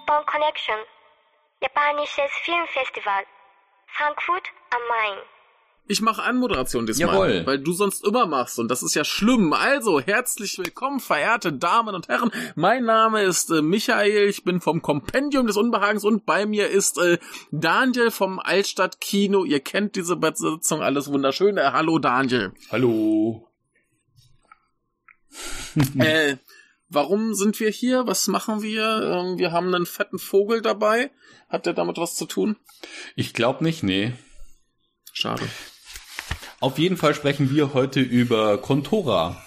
Nippon Connection, japanisches Filmfestival, Frankfurt am Main. Ich mache Anmoderation diesmal, Jawohl. Weil du sonst immer machst und das ist ja schlimm. Also, herzlich willkommen, verehrte Damen und Herren. Mein Name ist Michael, ich bin vom Kompendium des Unbehagens und bei mir ist Daniel vom Altstadtkino. Ihr kennt diese Besetzung, alles wunderschön. Hallo Daniel. Hallo. Warum sind wir hier? Was machen wir? Wir haben einen fetten Vogel dabei. Hat der damit was zu tun? Ich glaube nicht, nee. Schade. Auf jeden Fall sprechen wir heute über Kontora,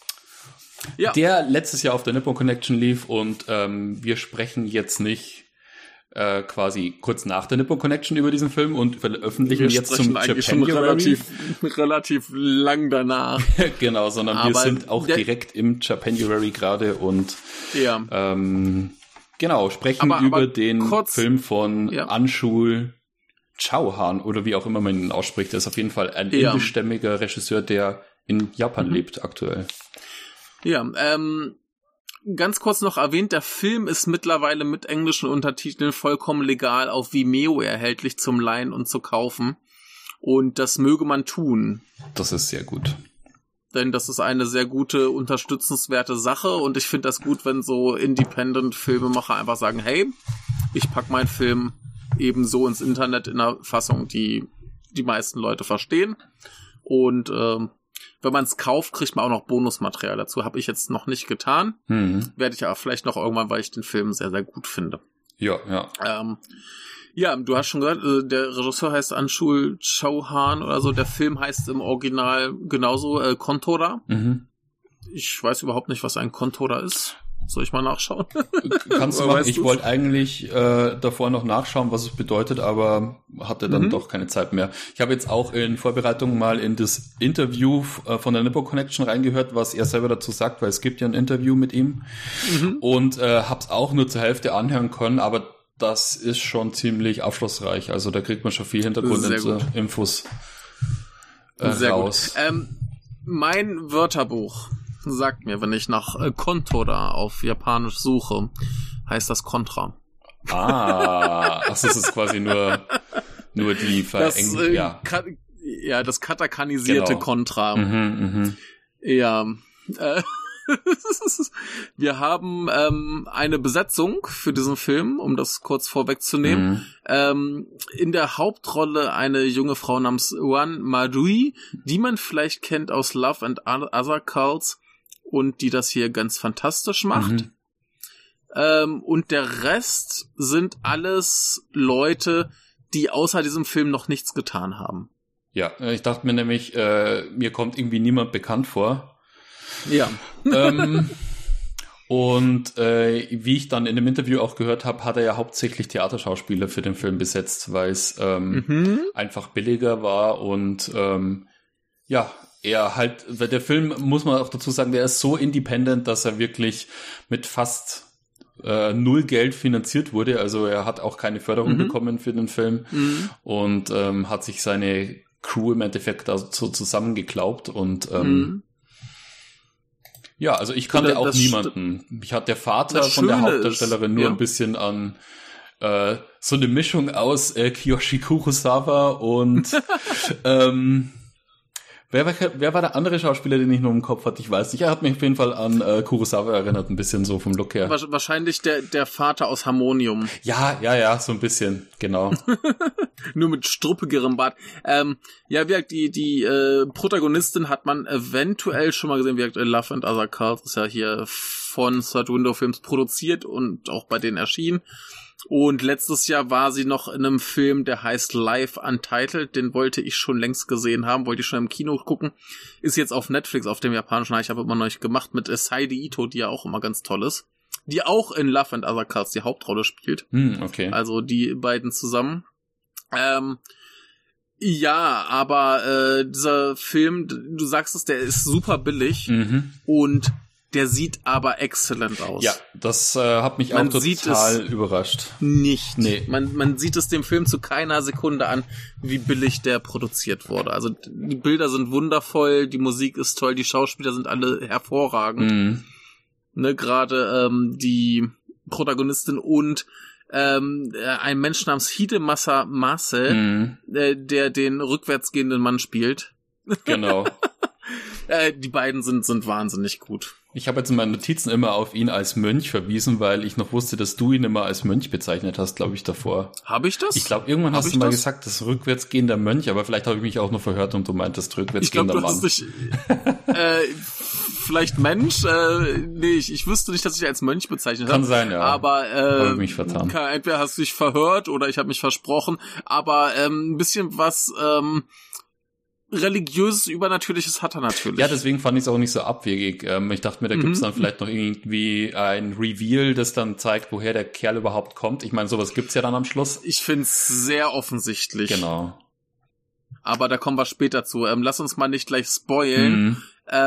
Ja. der letztes Jahr auf der Nippon Connection lief und wir sprechen jetzt nicht quasi kurz nach der Nippon Connection über diesen Film und veröffentlichen Wir jetzt sprechen zum eigentlich schon Japanuary. relativ lang danach. Genau, sondern wir Aber sind auch direkt im Japanuary gerade und Ja. genau, sprechen Aber über den kurz- Film von Ja. Anshul Chauhan oder wie auch immer man ihn ausspricht. Der ist auf jeden Fall ein Ja. indischstämmiger Regisseur, der in Japan lebt aktuell. Ja, ganz kurz noch erwähnt, der Film ist mittlerweile mit englischen Untertiteln vollkommen legal auf Vimeo erhältlich zum Leihen und zu kaufen. Und das möge man tun. Das ist sehr gut. Denn das ist eine sehr gute, unterstützenswerte Sache. Und ich finde das gut, wenn so Independent-Filmemacher einfach sagen, hey, ich pack meinen Film ebenso ins Internet in einer Fassung, die die meisten Leute verstehen. Und wenn man es kauft, kriegt man auch noch Bonusmaterial dazu. Habe ich jetzt noch nicht getan. Werde ich aber vielleicht noch irgendwann, weil ich den Film sehr, sehr gut finde. Ja, ja. Ja, du hast schon gesagt, der Regisseur heißt Anshul Chauhan oder so. Der Film heißt im Original genauso Kontora. Ich weiß überhaupt nicht, was ein Kontora ist. Soll ich mal nachschauen? Kannst du Oder machen. weißt Ich du's? wollte eigentlich davor noch nachschauen, was es bedeutet, aber hatte dann doch keine Zeit mehr. Ich habe jetzt auch in Vorbereitung mal in das Interview von der Nippon Connection reingehört, was er selber dazu sagt, weil es gibt ja ein Interview mit ihm und habe es auch nur zur Hälfte anhören können, aber das ist schon ziemlich aufschlussreich. Also da kriegt man schon viel Hintergrundinfos Sehr raus. gut. Mein Wörterbuch sagt mir, wenn ich nach Kontora auf Japanisch suche, heißt das Contra. Das ist quasi nur die Das katakanisierte Genau. Contra. Ja. Wir haben eine Besetzung für diesen Film, um das kurz vorwegzunehmen. In der Hauptrolle eine junge Frau namens Wan Marui, die man vielleicht kennt aus Love and Other Cults und die das hier ganz fantastisch macht. Und der Rest sind alles Leute, die außer diesem Film noch nichts getan haben. Ja, ich dachte mir nämlich, mir kommt irgendwie niemand bekannt vor. Ja. Und wie ich dann in dem Interview auch gehört habe, hat er ja hauptsächlich Theaterschauspieler für den Film besetzt, weil es einfach billiger war und er halt, weil der Film, muss man auch dazu sagen, der ist so independent, dass er wirklich mit fast null Geld finanziert wurde. Also er hat auch keine Förderung bekommen für den Film und hat sich seine Crew im Endeffekt da so zusammengeklaubt und ja, also ich kannte auch niemanden. Mich hat der Vater von der Hauptdarstellerin nur ein bisschen an so eine Mischung aus Kiyoshi Kurosawa und wer war der andere Schauspieler, den ich noch im Kopf hatte? Ich weiß nicht. Er hat mich auf jeden Fall an Kurosawa erinnert, ein bisschen so vom Look her. Wahrscheinlich der Vater aus Harmonium. Ja, so ein bisschen, genau. Nur mit struppigerem Bart. Wie gesagt, die Protagonistin hat man eventuell schon mal gesehen. Wie gesagt, Love and Other Cults ist ja hier von Third Window Films produziert und auch bei denen erschienen. Und letztes Jahr war sie noch in einem Film, der heißt Live Untitled. Den wollte ich schon längst gesehen haben, wollte ich schon im Kino gucken. Ist jetzt auf Netflix, auf dem japanischen. Ich habe immer noch nicht gemacht mit Saide Ito, die ja auch immer ganz toll ist. Die auch in Love and Other Cults die Hauptrolle spielt. Okay. Also die beiden zusammen. Ja, aber dieser Film, du sagst es, der ist super billig und der sieht aber exzellent aus. Ja, das hat mich auch total überrascht. Nicht. Nee. Man sieht es dem Film zu keiner Sekunde an, wie billig der produziert wurde. Also die Bilder sind wundervoll, die Musik ist toll, die Schauspieler sind alle hervorragend. Ne, gerade die Protagonistin und ein Mensch namens Hidemasa Marcel, der den rückwärts gehenden Mann spielt. Genau. Die beiden sind wahnsinnig gut. Ich habe jetzt in meinen Notizen immer auf ihn als Mönch verwiesen, weil ich noch wusste, dass du ihn immer als Mönch bezeichnet hast, glaube ich, davor. Habe ich das? Ich glaube, irgendwann hast du mal gesagt, das rückwärtsgehender Mönch, aber vielleicht habe ich mich auch noch verhört und du meintest rückwärtsgehender Mann. Ich glaube, du hast dich, vielleicht Mensch, nee, ich wüsste nicht, dass ich als Mönch bezeichnet habe. Kann sein, ja. Aber habe ich mich vertan. Entweder hast du dich verhört oder ich habe mich versprochen, aber ein bisschen was Religiöses, Übernatürliches hat er natürlich. Ja, deswegen fand ich es auch nicht so abwegig. Ich dachte mir, da gibt's dann vielleicht noch irgendwie ein Reveal, das dann zeigt, woher der Kerl überhaupt kommt. Ich meine, sowas gibt's ja dann am Schluss. Ich find's sehr offensichtlich. Genau. Aber da kommen wir später zu. Lass uns mal nicht gleich spoilen.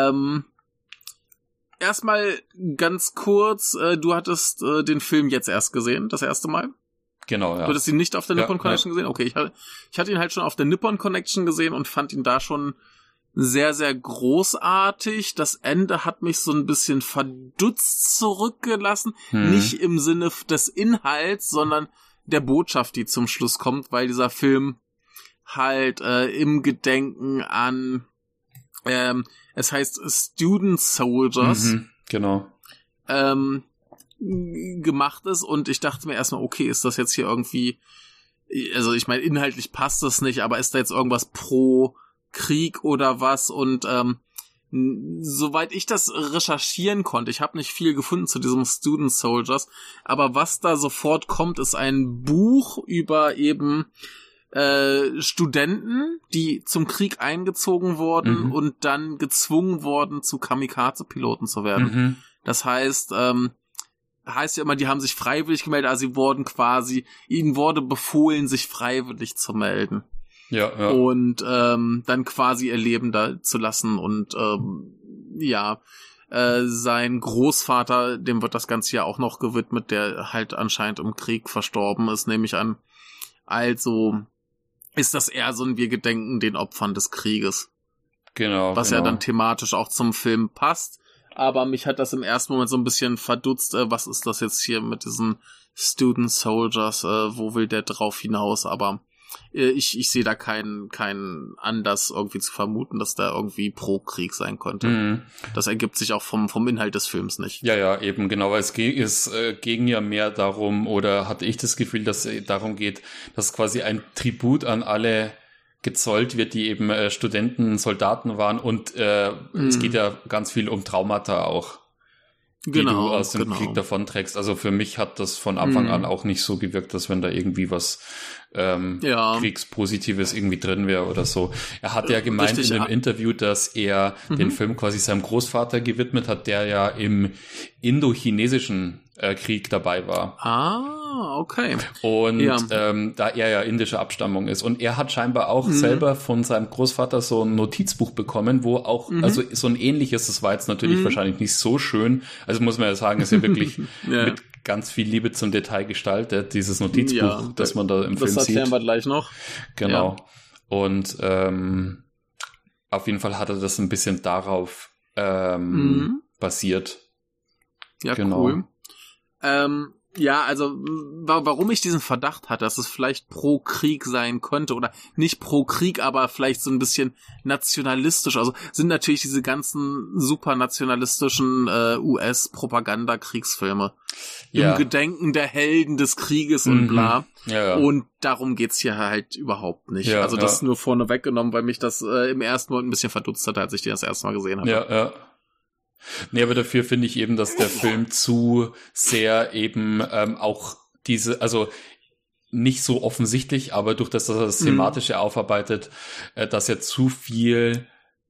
Erstmal ganz kurz, du hattest den Film jetzt erst gesehen, das erste Mal? Genau, ja. Du hattest ihn nicht auf der Nippon Connection gesehen? Okay, ich hatte ihn halt schon auf der Nippon Connection gesehen und fand ihn da schon sehr, sehr großartig. Das Ende hat mich so ein bisschen verdutzt zurückgelassen. Nicht im Sinne des Inhalts, sondern der Botschaft, die zum Schluss kommt, weil dieser Film halt im Gedenken an es heißt Student Soldiers. Genau. Gemacht ist und ich dachte mir erstmal, okay, ist das jetzt hier irgendwie, also ich meine, inhaltlich passt das nicht, aber ist da jetzt irgendwas pro Krieg oder was? Und soweit ich das recherchieren konnte, ich habe nicht viel gefunden zu diesem Student Soldiers, aber was da sofort kommt, ist ein Buch über eben Studenten, die zum Krieg eingezogen wurden und dann gezwungen wurden, zu Kamikaze-Piloten zu werden. Das heißt ja immer, die haben sich freiwillig gemeldet, also ihnen wurde befohlen, sich freiwillig zu melden. Ja. Und dann quasi ihr Leben da zu lassen und sein Großvater, dem wird das Ganze ja auch noch gewidmet, der halt anscheinend im Krieg verstorben ist, nehme ich an. Also ist das eher so ein Wir gedenken den Opfern des Krieges. Genau. Was ja dann thematisch auch zum Film passt. Aber mich hat das im ersten Moment so ein bisschen verdutzt, was ist das jetzt hier mit diesen Student Soldiers, wo will der drauf hinaus, aber ich sehe da keinen Anlass irgendwie zu vermuten, dass da irgendwie pro Krieg sein könnte. Das ergibt sich auch vom Inhalt des Films nicht. Ja, eben, genau, weil es ging ja mehr darum, oder hatte ich das Gefühl, dass es darum geht, dass quasi ein Tribut an alle gezollt wird, die eben Studenten, Soldaten waren und es geht ja ganz viel um Traumata auch, die du aus dem Krieg davonträgst. Also für mich hat das von Anfang an auch nicht so gewirkt, dass wenn da irgendwie was Kriegspositives irgendwie drin wäre oder so. Er hat ja gemeint in dem Interview, dass er den Film quasi seinem Großvater gewidmet hat, der ja im indochinesischen Krieg dabei war. Ah, okay. Und da er ja indischer Abstammung ist. Und er hat scheinbar auch selber von seinem Großvater so ein Notizbuch bekommen, wo auch, also so ein ähnliches, das war jetzt natürlich wahrscheinlich nicht so schön. Also muss man ja sagen, ist ja wirklich mit ganz viel Liebe zum Detail gestaltet, dieses Notizbuch, das man da im Film sieht. Das erklären wir gleich noch. Genau. Ja. Und auf jeden Fall hat er das ein bisschen darauf basiert. Ja, genau. Cool. Also warum ich diesen Verdacht hatte, dass es vielleicht pro Krieg sein könnte oder nicht pro Krieg, aber vielleicht so ein bisschen nationalistisch, also sind natürlich diese ganzen super nationalistischen US-Propaganda-Kriegsfilme im Gedenken der Helden des Krieges und bla. Ja. Und darum geht's hier halt überhaupt nicht. Also das nur vorne weggenommen, weil mich das im ersten Moment ein bisschen verdutzt hat, als ich den das erste Mal gesehen habe. Ja. Nee, aber dafür finde ich eben, dass der Film zu sehr eben auch also nicht so offensichtlich, aber durch das, dass er das Thematische aufarbeitet, dass er zu viel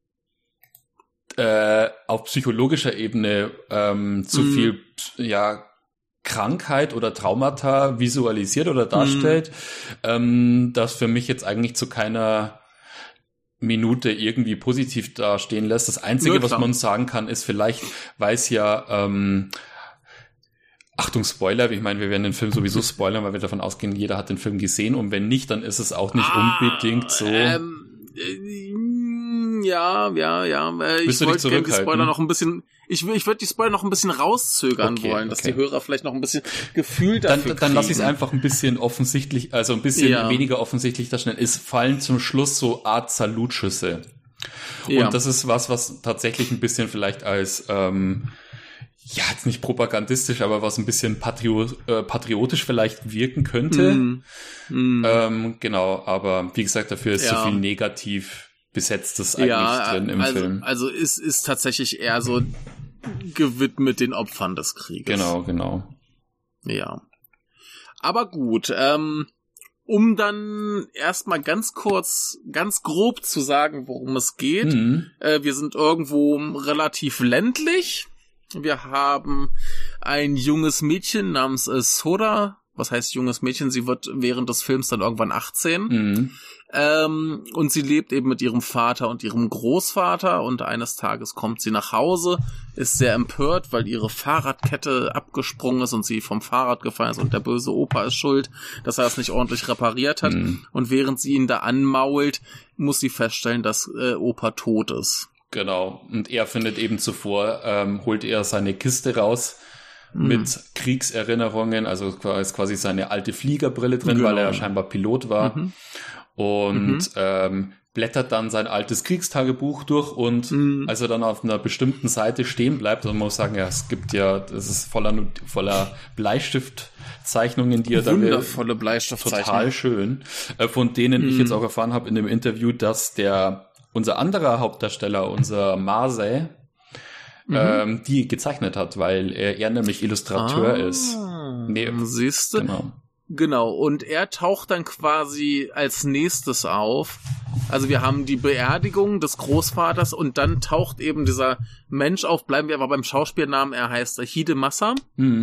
auf psychologischer Ebene zu viel Krankheit oder Traumata visualisiert oder darstellt, das für mich jetzt eigentlich zu keiner Minute irgendwie positiv dastehen lässt. Das Einzige, was man sagen kann, ist vielleicht, weil es ja Achtung, Spoiler, ich meine, wir werden den Film sowieso spoilern, weil wir davon ausgehen, jeder hat den Film gesehen und wenn nicht, dann ist es auch nicht unbedingt so. Ich wollte gerne die Spoiler noch ein bisschen, ich würde die Spoiler noch ein bisschen rauszögern wollen, dass die Hörer vielleicht noch ein bisschen Gefühl dafür kriegen. Dann lass ich es einfach ein bisschen offensichtlich, also ein bisschen weniger offensichtlich darstellen. Es fallen zum Schluss so Art Salutschüsse. Und das ist was tatsächlich ein bisschen vielleicht als, jetzt nicht propagandistisch, aber was ein bisschen patriotisch vielleicht wirken könnte. Genau, aber wie gesagt, dafür ist so viel negativ Besetztes eigentlich drin im Film. Also ist tatsächlich eher so gewidmet den Opfern des Krieges. Genau. Ja. Aber gut, um dann erstmal ganz grob zu sagen, worum es geht. Wir sind irgendwo relativ ländlich. Wir haben ein junges Mädchen namens Sora. Was heißt junges Mädchen? Sie wird während des Films dann irgendwann 18. Und sie lebt eben mit ihrem Vater und ihrem Großvater. Und eines Tages kommt sie nach Hause, ist sehr empört, weil ihre Fahrradkette abgesprungen ist und sie vom Fahrrad gefallen ist. Und der böse Opa ist schuld, dass er es nicht ordentlich repariert hat. Und während sie ihn da anmault, muss sie feststellen, dass Opa tot ist. Genau. Und er findet eben zuvor, holt er seine Kiste raus mit Kriegserinnerungen, also ist quasi seine alte Fliegerbrille drin, weil er ja scheinbar Pilot war. Und blättert dann sein altes Kriegstagebuch durch und als er dann auf einer bestimmten Seite stehen bleibt, und man muss sagen, das ist voller Bleistiftzeichnungen, die er da wundervolle Bleistiftzeichnungen. Total schön. Von denen ich jetzt auch erfahren habe in dem Interview, dass unser anderer Hauptdarsteller, unser Marseille, die gezeichnet hat, weil er nämlich Illustrateur ist. Siehst du? Genau, und er taucht dann quasi als nächstes auf. Also wir haben die Beerdigung des Großvaters und dann taucht eben dieser Mensch auf, bleiben wir aber beim Schauspielnamen, er heißt Hidemasa.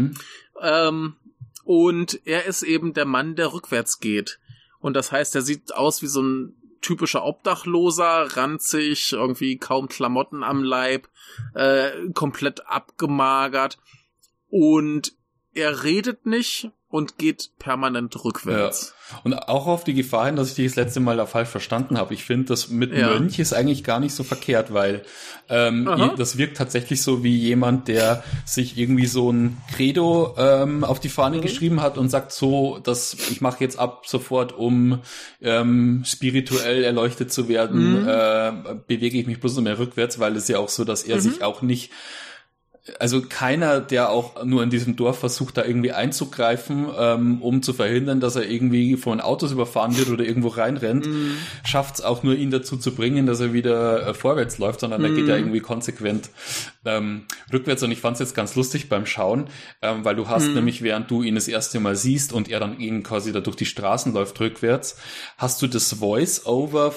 Und er ist eben der Mann, der rückwärts geht. Und das heißt, er sieht aus wie so ein typischer Obdachloser, ranzig, irgendwie kaum Klamotten am Leib, komplett abgemagert. Und er redet nicht und geht permanent rückwärts. Ja. Und auch auf die Gefahr hin, dass ich dich das letzte Mal da falsch verstanden habe. Ich finde, das mit Mönch ist eigentlich gar nicht so verkehrt, weil das wirkt tatsächlich so wie jemand, der sich irgendwie so ein Credo auf die Fahne geschrieben hat und sagt so, dass ich mache jetzt ab sofort, um spirituell erleuchtet zu werden, bewege ich mich bloß noch mehr rückwärts, weil es ja auch so, dass er sich auch nicht, also keiner, der auch nur in diesem Dorf versucht, da irgendwie einzugreifen, um zu verhindern, dass er irgendwie von Autos überfahren wird oder irgendwo reinrennt, schafft es auch nur, ihn dazu zu bringen, dass er wieder vorwärts läuft, sondern er geht ja irgendwie konsequent rückwärts. Und ich fand es jetzt ganz lustig beim Schauen, weil du hast nämlich, während du ihn das erste Mal siehst und er dann ihn quasi da durch die Straßen läuft rückwärts, hast du das Voice-Over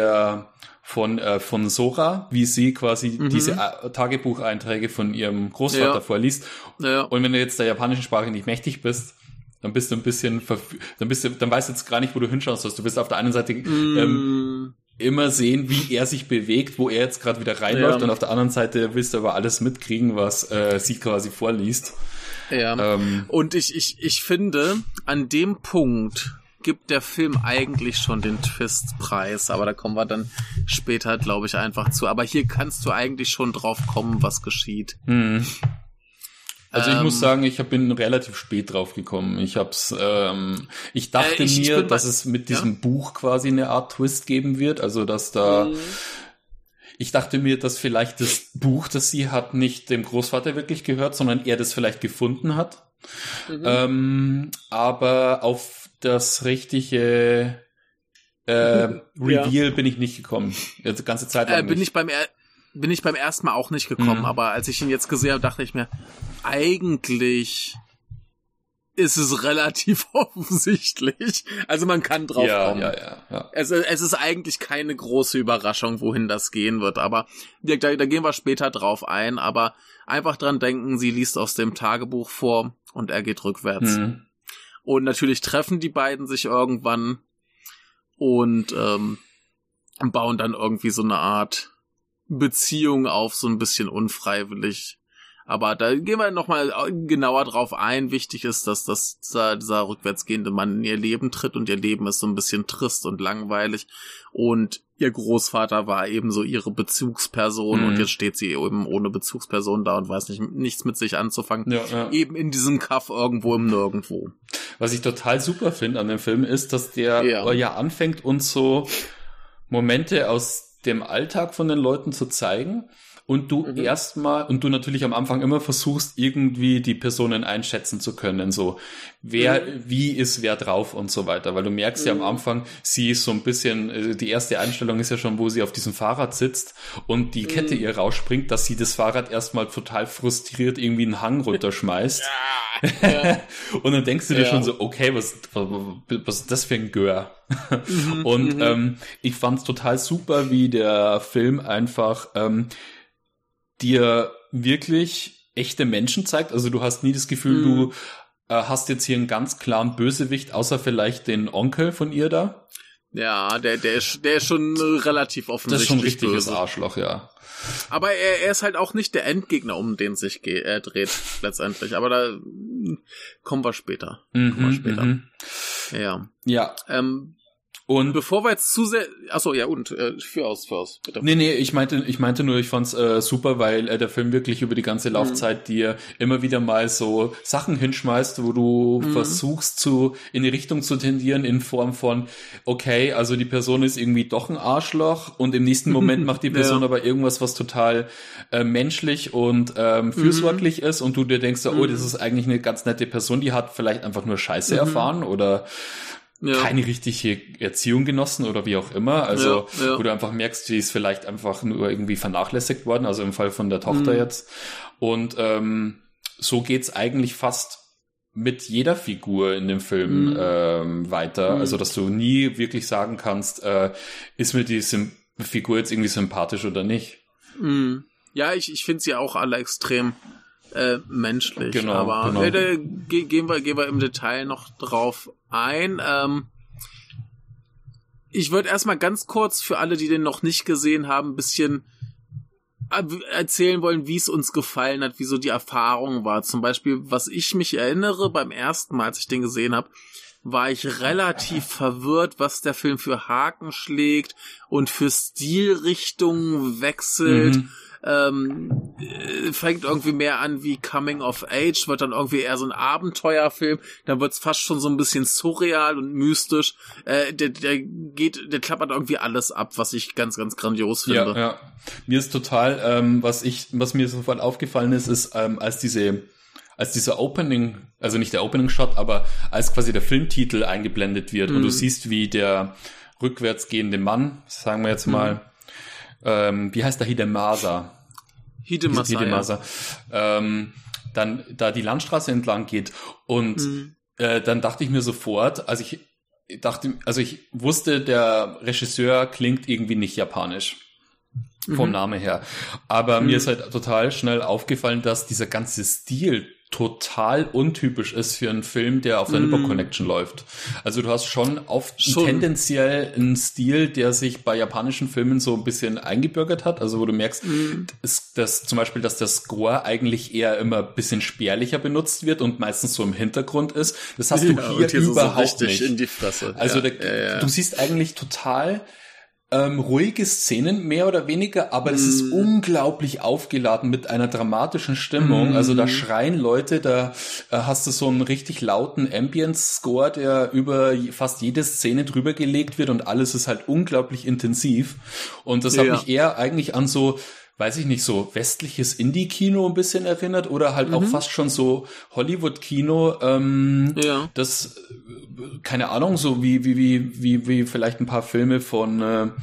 von Sora, wie sie quasi diese Tagebucheinträge von ihrem Großvater vorliest. Ja. Und wenn du jetzt der japanischen Sprache nicht mächtig bist, dann bist du ein bisschen dann weißt du jetzt gar nicht, wo du hinschauen sollst. Du wirst auf der einen Seite immer sehen, wie er sich bewegt, wo er jetzt gerade wieder reinläuft, und auf der anderen Seite willst du aber alles mitkriegen, was sie quasi vorliest. Ja. Und ich finde, an dem Punkt gibt der Film eigentlich schon den Twist-Preis, aber da kommen wir dann später, glaube ich, einfach zu. Aber hier kannst du eigentlich schon drauf kommen, was geschieht. Also ich muss sagen, ich bin relativ spät drauf gekommen. Ich dachte mir, dass es mit diesem Buch quasi eine Art Twist geben wird, also dass ich dachte mir, dass vielleicht das Buch, das sie hat, nicht dem Großvater wirklich gehört, sondern er das vielleicht gefunden hat. Aber auf das richtige Reveal bin ich nicht gekommen. Die ganze Zeit lang nicht. Bin ich beim ersten Mal auch nicht gekommen, aber als ich ihn jetzt gesehen habe, dachte ich mir, eigentlich ist es relativ offensichtlich. Also man kann drauf kommen. Ja. Es ist eigentlich keine große Überraschung, wohin das gehen wird, aber da gehen wir später drauf ein, aber einfach dran denken, sie liest aus dem Tagebuch vor und er geht rückwärts. Und natürlich treffen die beiden sich irgendwann und bauen dann irgendwie so eine Art Beziehung auf, so ein bisschen unfreiwillig. Aber da gehen wir nochmal genauer drauf ein. Wichtig ist, dass dieser rückwärtsgehende Mann in ihr Leben tritt und ihr Leben ist so ein bisschen trist und langweilig. Und ihr Großvater war eben so ihre Bezugsperson und jetzt steht sie eben ohne Bezugsperson da und weiß nichts mit sich anzufangen. Ja. Eben in diesem Kaff irgendwo im Nirgendwo. Was ich total super finde an dem Film ist, dass der ja anfängt, uns so Momente aus dem Alltag von den Leuten zu zeigen. Und du und du natürlich am Anfang immer versuchst, irgendwie die Personen einschätzen zu können, so wie ist wer drauf und so weiter, weil du merkst ja am Anfang, sie ist so ein bisschen, die erste Einstellung ist ja schon, wo sie auf diesem Fahrrad sitzt und die Kette ihr rausspringt, dass sie das Fahrrad erstmal total frustriert irgendwie einen Hang runterschmeißt. Ja. Und dann denkst du dir schon so, okay, was ist das für ein Gör? Und ich fand's total super, wie der Film einfach dir wirklich echte Menschen zeigt. Also du hast nie das Gefühl, du hast jetzt hier einen ganz klaren Bösewicht, außer vielleicht den Onkel von ihr da. Ja, der ist schon relativ offensichtlich. Das ist schon ein richtiges böse Arschloch, ja. Aber er ist halt auch nicht der Endgegner, um den sich dreht, letztendlich. Aber da kommen wir später. Ja. Ja. Und bevor wir jetzt zu sehr... Achso, ja, und führ aus, bitte. Nee, ich meinte nur, ich fand's super, weil der Film wirklich über die ganze Laufzeit dir immer wieder mal so Sachen hinschmeißt, wo du versuchst, in die Richtung zu tendieren, in Form von, okay, also die Person ist irgendwie doch ein Arschloch und im nächsten Moment macht die Person aber irgendwas, was total menschlich und fürsorglich ist und du dir denkst, oh, das ist eigentlich eine ganz nette Person, die hat vielleicht einfach nur Scheiße erfahren oder keine richtige Erziehung genossen oder wie auch immer. Also, wo du einfach merkst, sie ist vielleicht einfach nur irgendwie vernachlässigt worden, also im Fall von der Tochter jetzt. Und so geht's eigentlich fast mit jeder Figur in dem Film weiter. Also, dass du nie wirklich sagen kannst, ist mir die Figur jetzt irgendwie sympathisch oder nicht. Ja, ich finde sie auch alle extrem menschlich, genau, aber gehen wir im Detail noch drauf ein. Ich würde erstmal ganz kurz für alle, die den noch nicht gesehen haben, ein bisschen erzählen wollen, wie es uns gefallen hat, wie so die Erfahrung war. Zum Beispiel, was ich mich erinnere, beim ersten Mal, als ich den gesehen habe, war ich relativ verwirrt, was der Film für Haken schlägt und für Stilrichtungen wechselt. Fängt irgendwie mehr an wie Coming of Age, wird dann irgendwie eher so ein Abenteuerfilm, dann wird's fast schon so ein bisschen surreal und mystisch. Der klappert irgendwie alles ab, was ich ganz, ganz grandios finde. Ja. Mir ist total, was mir sofort aufgefallen ist, als dieser Opening, also nicht der Opening-Shot, aber als quasi der Filmtitel eingeblendet wird und du siehst, wie der rückwärts gehende Mann, sagen wir jetzt mal, wie heißt der? Hidemasa. Dann da die Landstraße entlang geht und dann dachte ich mir sofort, ich wusste, der Regisseur klingt irgendwie nicht japanisch vom Namen her, aber mir ist halt total schnell aufgefallen, dass dieser ganze Stil total untypisch ist für einen Film, der auf der Nippon Connection läuft. Also du hast schon tendenziell einen Stil, der sich bei japanischen Filmen so ein bisschen eingebürgert hat. Also wo du merkst, dass zum Beispiel, dass der Score eigentlich eher immer ein bisschen spärlicher benutzt wird und meistens so im Hintergrund ist. Das hast du hier überhaupt so nicht. In die Fresse. Also du siehst eigentlich total ruhige Szenen, mehr oder weniger, aber es ist unglaublich aufgeladen mit einer dramatischen Stimmung. Also da schreien Leute, da hast du so einen richtig lauten Ambience-Score, der über fast jede Szene drüber gelegt wird und alles ist halt unglaublich intensiv. Und das hat mich eher eigentlich an so, weiß ich nicht, so westliches Indie-Kino ein bisschen erinnert oder halt auch fast schon so Hollywood-Kino, das, keine Ahnung, so wie vielleicht ein paar Filme von,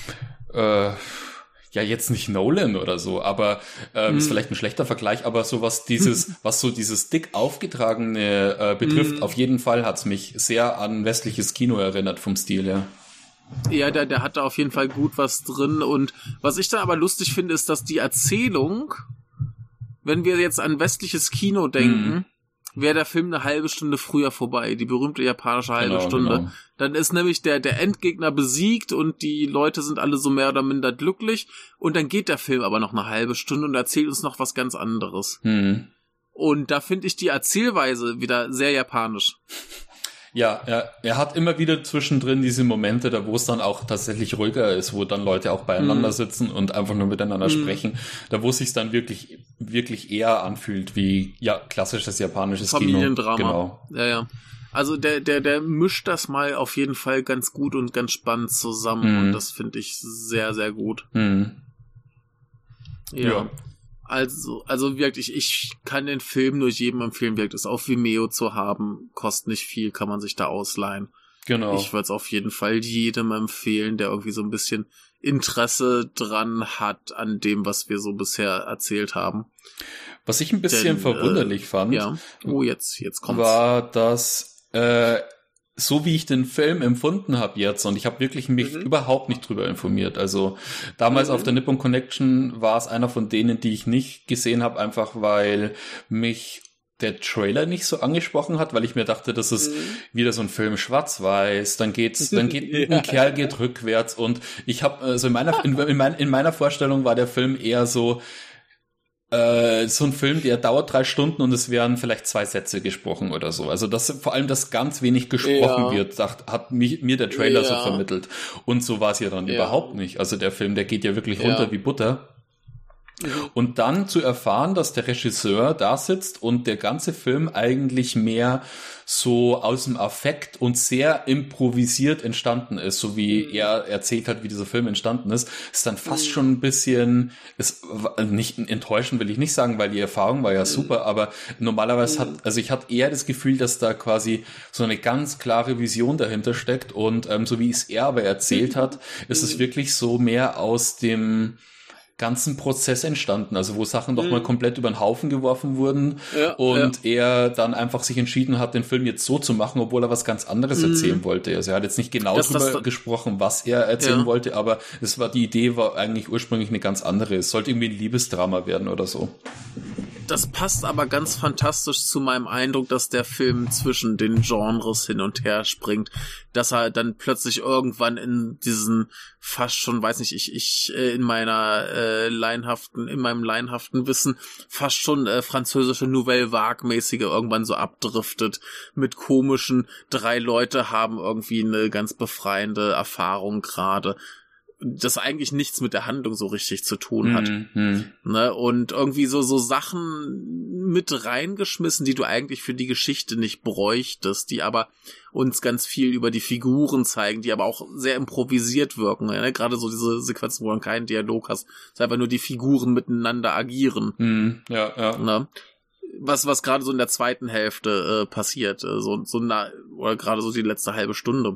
jetzt nicht Nolan oder so, aber ist vielleicht ein schlechter Vergleich, aber so was so dieses dick aufgetragene betrifft, auf jeden Fall hat's mich sehr an westliches Kino erinnert vom Stil her. Ja, der hat da auf jeden Fall gut was drin und was ich dann aber lustig finde, ist, dass die Erzählung, wenn wir jetzt an westliches Kino denken, wäre der Film eine halbe Stunde früher vorbei, die berühmte japanische halbe Stunde. Genau. Dann ist nämlich der Endgegner besiegt und die Leute sind alle so mehr oder minder glücklich und dann geht der Film aber noch eine halbe Stunde und erzählt uns noch was ganz anderes. Und da finde ich die Erzählweise wieder sehr japanisch. Ja, er hat immer wieder zwischendrin diese Momente, da wo es dann auch tatsächlich ruhiger ist, wo dann Leute auch beieinander sitzen und einfach nur miteinander sprechen, da wo es sich dann wirklich, wirklich eher anfühlt wie, klassisches japanisches Familiendrama. Kino. Genau. Ja. Also der mischt das mal auf jeden Fall ganz gut und ganz spannend zusammen und das finde ich sehr, sehr gut. Ja. Also wirklich, ich kann den Film nur jedem empfehlen, wirklich, das auf Vimeo zu haben, kostet nicht viel, kann man sich da ausleihen. Genau. Ich würde es auf jeden Fall jedem empfehlen, der irgendwie so ein bisschen Interesse dran hat an dem, was wir so bisher erzählt haben. Was ich ein bisschen verwunderlich fand, jetzt kommt's. War, dass so wie ich den Film empfunden habe jetzt, und ich habe wirklich mich überhaupt nicht drüber informiert. Also damals auf der Nippon Connection war es einer von denen, die ich nicht gesehen habe, einfach weil mich der Trailer nicht so angesprochen hat, weil ich mir dachte, das ist wieder so ein Film schwarz-weiß, dann geht ein Kerl geht rückwärts und ich habe also in meiner Vorstellung war der Film eher so ein Film, der dauert 3 Stunden und es werden vielleicht 2 Sätze gesprochen oder so. Also vor allem, dass ganz wenig gesprochen wird, hat mir der Trailer so vermittelt. Und so war es ja dann überhaupt nicht. Also der Film, der geht ja wirklich runter wie Butter. Und dann zu erfahren, dass der Regisseur da sitzt und der ganze Film eigentlich mehr so aus dem Affekt und sehr improvisiert entstanden ist, so wie er erzählt hat, wie dieser Film entstanden ist dann fast schon ein bisschen, nicht enttäuschend will ich nicht sagen, weil die Erfahrung war ja super, aber normalerweise ich hatte eher das Gefühl, dass da quasi so eine ganz klare Vision dahinter steckt und so wie es er aber erzählt hat, ist es wirklich so mehr aus dem ganzen Prozess entstanden, also wo Sachen doch mal komplett über den Haufen geworfen wurden und er dann einfach sich entschieden hat, den Film jetzt so zu machen, obwohl er was ganz anderes erzählen wollte. Also er hat jetzt nicht genau darüber gesprochen, was er erzählen wollte, aber die Idee war eigentlich ursprünglich eine ganz andere. Es sollte irgendwie ein Liebesdrama werden oder so. Das passt aber ganz fantastisch zu meinem Eindruck, dass der Film zwischen den Genres hin und her springt, dass er dann plötzlich irgendwann in diesen fast schon, weiß nicht, ich in meinem laienhaften Wissen fast schon französische Nouvelle Vague-mäßige irgendwann so abdriftet mit komischen 3 Leute haben irgendwie eine ganz befreiende Erfahrung gerade, das eigentlich nichts mit der Handlung so richtig zu tun hat. Ne? Und irgendwie so Sachen mit reingeschmissen, die du eigentlich für die Geschichte nicht bräuchtest, die aber uns ganz viel über die Figuren zeigen, die aber auch sehr improvisiert wirken. Ne? Gerade so diese Sequenzen, wo du keinen Dialog hast, es einfach nur die Figuren miteinander agieren. Ne? Was gerade so in der zweiten Hälfte passiert, oder gerade so die letzte halbe Stunde.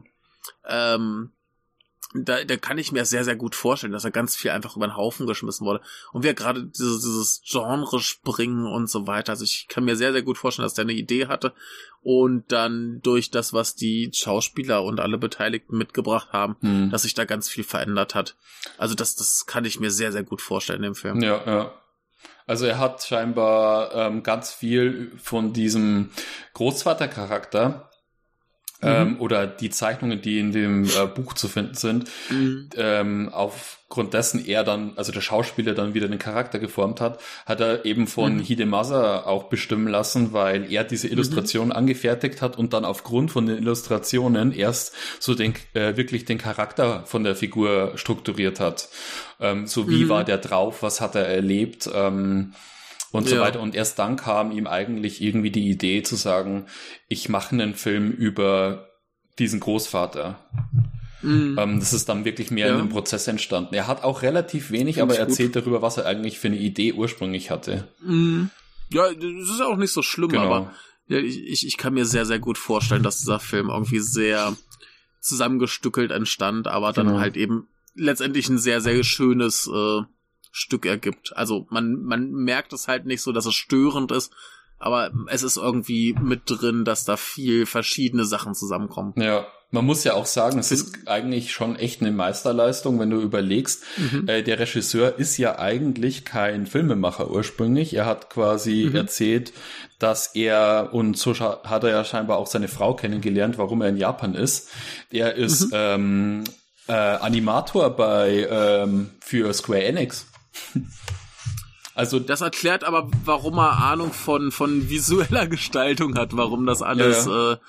Da kann ich mir sehr, sehr gut vorstellen, dass da ganz viel einfach über den Haufen geschmissen wurde. Und wir gerade dieses Genre springen und so weiter. Also ich kann mir sehr, sehr gut vorstellen, dass der eine Idee hatte und dann durch das, was die Schauspieler und alle Beteiligten mitgebracht haben, dass sich da ganz viel verändert hat. Also das kann ich mir sehr, sehr gut vorstellen im Film. Ja. Also er hat scheinbar ganz viel von diesem Großvatercharakter oder die Zeichnungen, die in dem Buch zu finden sind, aufgrund dessen er dann, also der Schauspieler dann wieder den Charakter geformt hat, hat er eben von Hidemasa auch bestimmen lassen, weil er diese Illustration angefertigt hat und dann aufgrund von den Illustrationen erst so wirklich den Charakter von der Figur strukturiert hat. So wie war der drauf, was hat er erlebt, und so weiter. Und erst dann kam ihm eigentlich irgendwie die Idee zu sagen, ich mache einen Film über diesen Großvater. Das ist dann wirklich mehr in dem Prozess entstanden. Er hat auch relativ wenig, aber erzählt darüber, was er eigentlich für eine Idee ursprünglich hatte. Ja, das ist auch nicht so schlimm, aber ich kann mir sehr, sehr gut vorstellen, dass dieser Film irgendwie sehr zusammengestückelt entstand, aber dann halt eben letztendlich ein sehr, sehr schönes Stück ergibt. Also man merkt es halt nicht so, dass es störend ist, aber es ist irgendwie mit drin, dass da viel verschiedene Sachen zusammenkommen. Ja, man muss ja auch sagen, es ist eigentlich schon echt eine Meisterleistung, wenn du überlegst, der Regisseur ist ja eigentlich kein Filmemacher ursprünglich. Er hat quasi erzählt, dass und so hat er ja scheinbar auch seine Frau kennengelernt, warum er in Japan ist. Er ist Animator für Square Enix. Also das erklärt aber, warum er Ahnung von visueller Gestaltung hat, warum das alles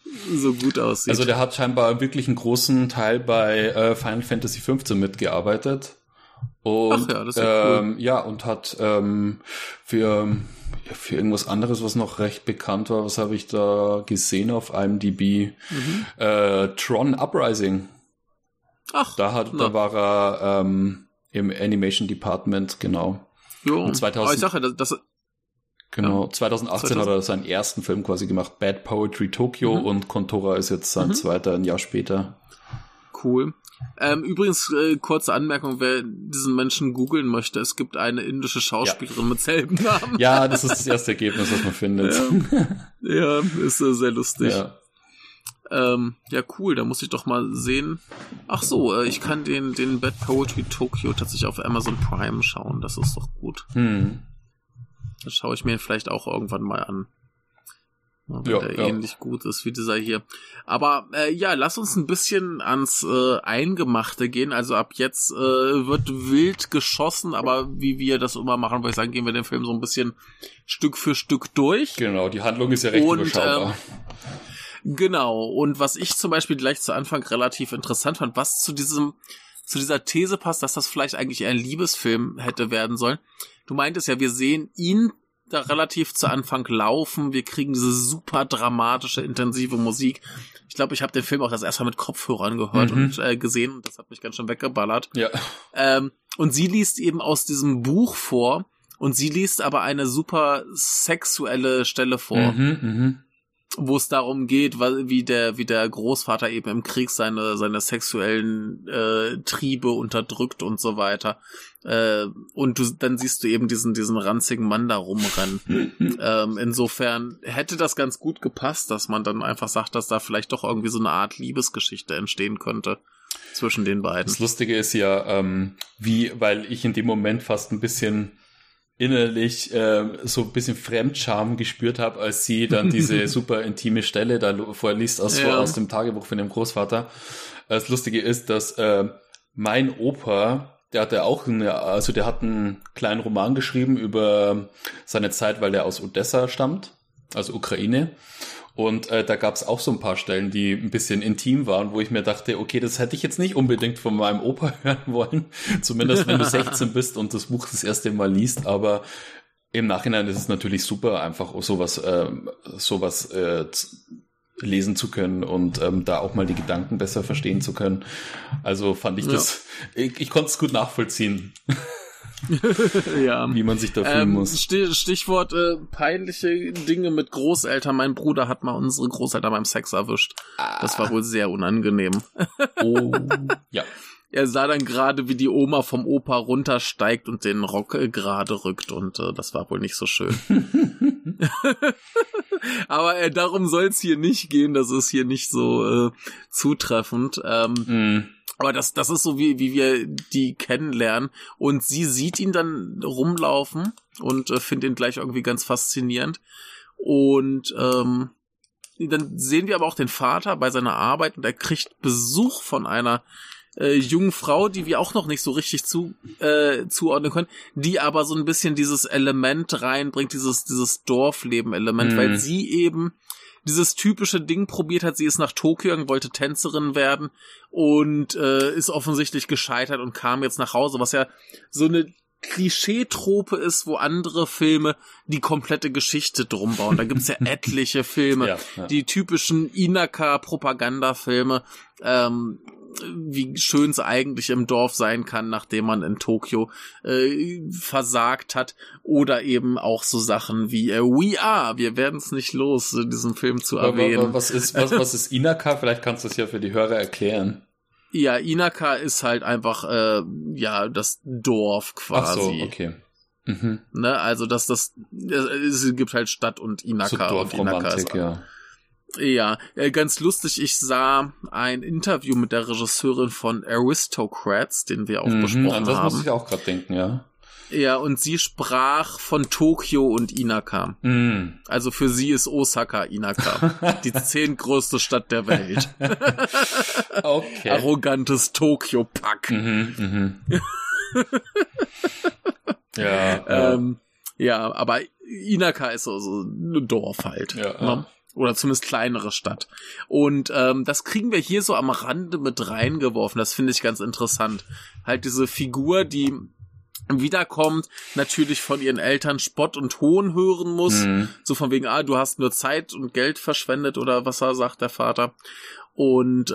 so gut aussieht. Also der hat scheinbar wirklich einen großen Teil bei Final Fantasy 15 mitgearbeitet. Und, das ist ja cool. Ja, und hat für irgendwas anderes, was noch recht bekannt war, was habe ich da gesehen auf IMDb? Tron Uprising. Da war er im Animation Department, genau. Jo, und 2018 hat er seinen ersten Film quasi gemacht, Bad Poetry Tokyo, und Contora ist jetzt sein zweiter, ein Jahr später. Cool. Übrigens, kurze Anmerkung, wer diesen Menschen googeln möchte, es gibt eine indische Schauspielerin mit selben Namen. Ja, das ist das erste Ergebnis, was man findet. Ja, ist sehr lustig. Ja, cool, da muss ich doch mal sehen. Ach so, ich kann den Bad Poetry Tokyo tatsächlich auf Amazon Prime schauen, das ist doch gut. Das schaue ich mir vielleicht auch irgendwann mal an. Wenn der ähnlich gut ist wie dieser hier. Aber lass uns ein bisschen ans Eingemachte gehen. Also ab jetzt wird wild geschossen, aber wie wir das immer machen, würde ich sagen, gehen wir den Film so ein bisschen Stück für Stück durch. Genau, die Handlung ist ja recht überschaubar. Genau, und was ich zum Beispiel gleich zu Anfang relativ interessant fand, was zu dieser These passt, dass das vielleicht eigentlich eher ein Liebesfilm hätte werden sollen. Du meintest ja, wir sehen ihn da relativ zu Anfang laufen, wir kriegen diese super dramatische, intensive Musik. Ich glaube, ich habe den Film auch das erste Mal mit Kopfhörern gehört und gesehen, und das hat mich ganz schön weggeballert. Ja. Und sie liest eben aus diesem Buch vor, und sie liest aber eine super sexuelle Stelle vor. Wo es darum geht, wie der Großvater eben im Krieg seine sexuellen Triebe unterdrückt und so weiter. Und dann siehst du eben diesen ranzigen Mann da rumrennen. Insofern hätte das ganz gut gepasst, dass man dann einfach sagt, dass da vielleicht doch irgendwie so eine Art Liebesgeschichte entstehen könnte zwischen den beiden. Das Lustige ist ja, weil ich in dem Moment fast ein bisschen innerlich so ein bisschen Fremdscham gespürt habe, als sie dann diese super intime Stelle da vorliest aus dem Tagebuch von dem Großvater. Das Lustige ist, dass mein Opa, der hat einen kleinen Roman geschrieben über seine Zeit, weil der aus Odessa stammt, also Ukraine. Und da gab es auch so ein paar Stellen, die ein bisschen intim waren, wo ich mir dachte, okay, das hätte ich jetzt nicht unbedingt von meinem Opa hören wollen. Zumindest wenn du 16 bist und das Buch das erste Mal liest. Aber im Nachhinein ist es natürlich super, einfach sowas lesen zu können und da auch mal die Gedanken besser verstehen zu können. Also fand ich das, ich konnte es gut nachvollziehen. Wie man sich da fühlen muss. Stichwort peinliche Dinge mit Großeltern. Mein Bruder hat mal unsere Großeltern beim Sex erwischt. Das war wohl sehr unangenehm. Oh, ja. Er sah dann gerade, wie die Oma vom Opa runtersteigt und den Rock gerade rückt, und das war wohl nicht so schön. Aber darum soll es hier nicht gehen. Das ist hier nicht so zutreffend. Aber das ist so, wie wir die kennenlernen. Und sie sieht ihn dann rumlaufen und findet ihn gleich irgendwie ganz faszinierend. Und dann sehen wir aber auch den Vater bei seiner Arbeit, und er kriegt Besuch von einer jungen Frau, die wir auch noch nicht so richtig zuordnen können, die aber so ein bisschen dieses Element reinbringt, dieses Dorfleben-Element, weil sie eben dieses typische Ding probiert hat. Sie ist nach Tokio und wollte Tänzerin werden und ist offensichtlich gescheitert und kam jetzt nach Hause, was ja so eine Klischee-Trope ist, wo andere Filme die komplette Geschichte drum bauen. Da gibt's ja etliche Filme, die typischen Inaka-Propagandafilme, wie schön es eigentlich im Dorf sein kann, nachdem man in Tokio versagt hat, oder eben auch so Sachen wie We Are, wir werden es nicht los, in diesem Film zu erwähnen. Was ist Inaka? Vielleicht kannst du es ja für die Hörer erklären. Ja, Inaka ist halt einfach das Dorf quasi. Ach so, okay. Ne, also es gibt halt Stadt und Inaka. So Dorfromantik, ja. Ja, ganz lustig, ich sah ein Interview mit der Regisseurin von Aristocrats, den wir auch besprochen haben. Das muss ich auch gerade denken, ja. Ja, und sie sprach von Tokio und Inaka. Also für sie ist Osaka Inaka, die 10. größte Stadt der Welt. Okay. Arrogantes Tokio-Pack. Ja, ja, aber Inaka ist so ein Dorf halt. Ja. Oder zumindest kleinere Stadt. Und das kriegen wir hier so am Rande mit reingeworfen. Das finde ich ganz interessant. Halt diese Figur, die wiederkommt, natürlich von ihren Eltern Spott und Hohn hören muss. So von wegen, du hast nur Zeit und Geld verschwendet oder was sagt der Vater. Und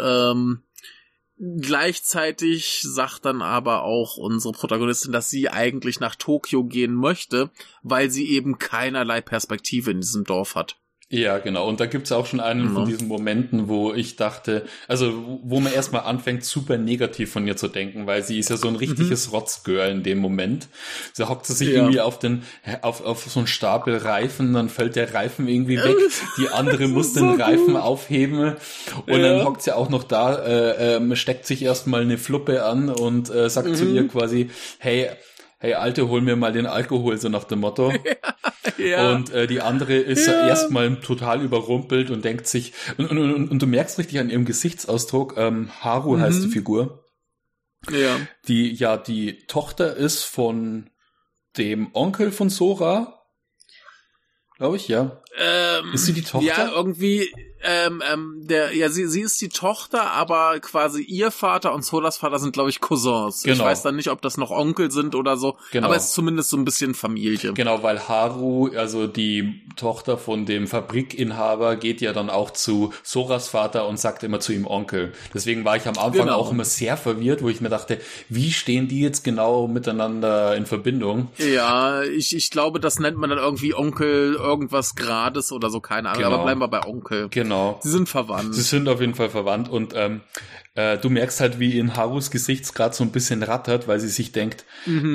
gleichzeitig sagt dann aber auch unsere Protagonistin, dass sie eigentlich nach Tokio gehen möchte, weil sie eben keinerlei Perspektive in diesem Dorf hat. Ja, genau. Und da gibt's auch schon einen von diesen Momenten, wo ich dachte, also wo man erstmal anfängt, super negativ von ihr zu denken, weil sie ist ja so ein richtiges Rotzgirl in dem Moment. Sie hockt sich irgendwie auf so einen Stapel Reifen, dann fällt der Reifen irgendwie weg, die andere muss den Reifen aufheben und dann hockt sie auch noch da, steckt sich erstmal eine Fluppe an und sagt zu ihr quasi, hey Alte, hol mir mal den Alkohol, so nach dem Motto. Ja. Und die andere ist erstmal total überrumpelt und denkt sich, und du merkst richtig an ihrem Gesichtsausdruck, Haru heißt die Figur, die ja die Tochter ist von dem Onkel von Sora, glaube ich, ja. Ist sie die Tochter? Ja, irgendwie, sie ist die Tochter, aber quasi ihr Vater und Solas Vater sind, glaube ich, Cousins. Genau. Ich weiß dann nicht, ob das noch Onkel sind oder so, aber es ist zumindest so ein bisschen Familie. Genau, weil Haru, also die Tochter von dem Fabrikinhaber, geht ja dann auch zu Soras Vater und sagt immer zu ihm Onkel. Deswegen war ich am Anfang auch immer sehr verwirrt, wo ich mir dachte, wie stehen die jetzt genau miteinander in Verbindung? Ja, ich glaube, das nennt man dann irgendwie Onkel irgendwas Grades oder so, keine Ahnung, aber bleiben wir bei Onkel. Genau. Sie sind verwandt. Sie sind auf jeden Fall verwandt und du merkst halt, wie in Harus Gesichtsgrad so ein bisschen rattert, weil sie sich denkt,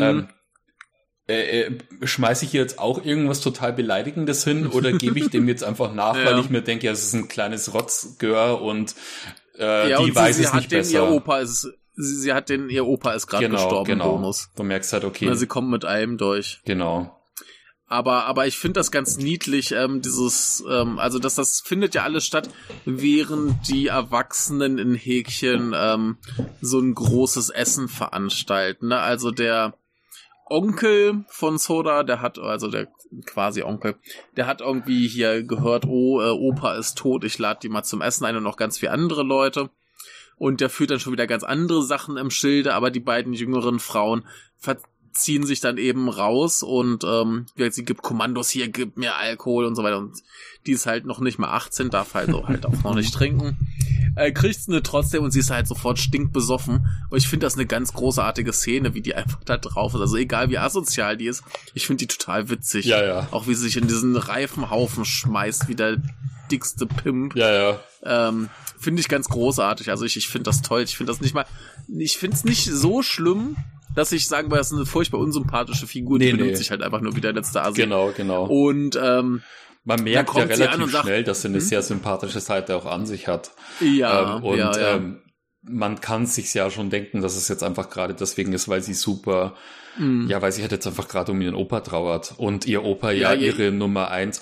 schmeiße ich jetzt auch irgendwas total Beleidigendes hin oder gebe ich dem jetzt einfach nach, weil ich mir denke, ja, es ist ein kleines Rotzgör und die weiß es nicht besser. Ihr Opa ist gerade gestorben, Bonus. Du merkst halt, okay. Sie kommen mit allem durch. Genau. Aber ich finde das ganz niedlich, also das findet ja alles statt, während die Erwachsenen in Häkchen so ein großes Essen veranstalten. Ne? Also der Onkel von Sora, der quasi Onkel, der hat irgendwie hier gehört, Opa ist tot, ich lade die mal zum Essen ein und noch ganz viele andere Leute. Und der führt dann schon wieder ganz andere Sachen im Schilde, aber die beiden jüngeren Frauen ziehen sich dann eben raus und sie gibt Kommandos, hier, gib mir Alkohol und so weiter. Und die ist halt noch nicht mal 18, darf halt auch noch nicht trinken. Kriegt sie trotzdem und sie ist halt sofort stinkbesoffen. Und ich finde das eine ganz großartige Szene, wie die einfach da drauf ist. Also egal wie asozial die ist, ich finde die total witzig. Ja. Auch wie sie sich in diesen Reifenhaufen schmeißt, wie der dickste Pimp. Ja. Finde ich ganz großartig. Also ich finde das toll. Ich finde es nicht so schlimm, dass ich sagen würde, das ist eine furchtbar unsympathische Figur, die benutzt sich halt einfach nur wie der letzte Asi. Genau. Und man merkt ja relativ schnell, dass sie eine sehr sympathische Seite auch an sich hat. Ja, man kann sich ja schon denken, dass es jetzt einfach gerade deswegen ist, weil sie weil sie halt jetzt einfach gerade um ihren Opa trauert und ihr Opa ihre Nummer 1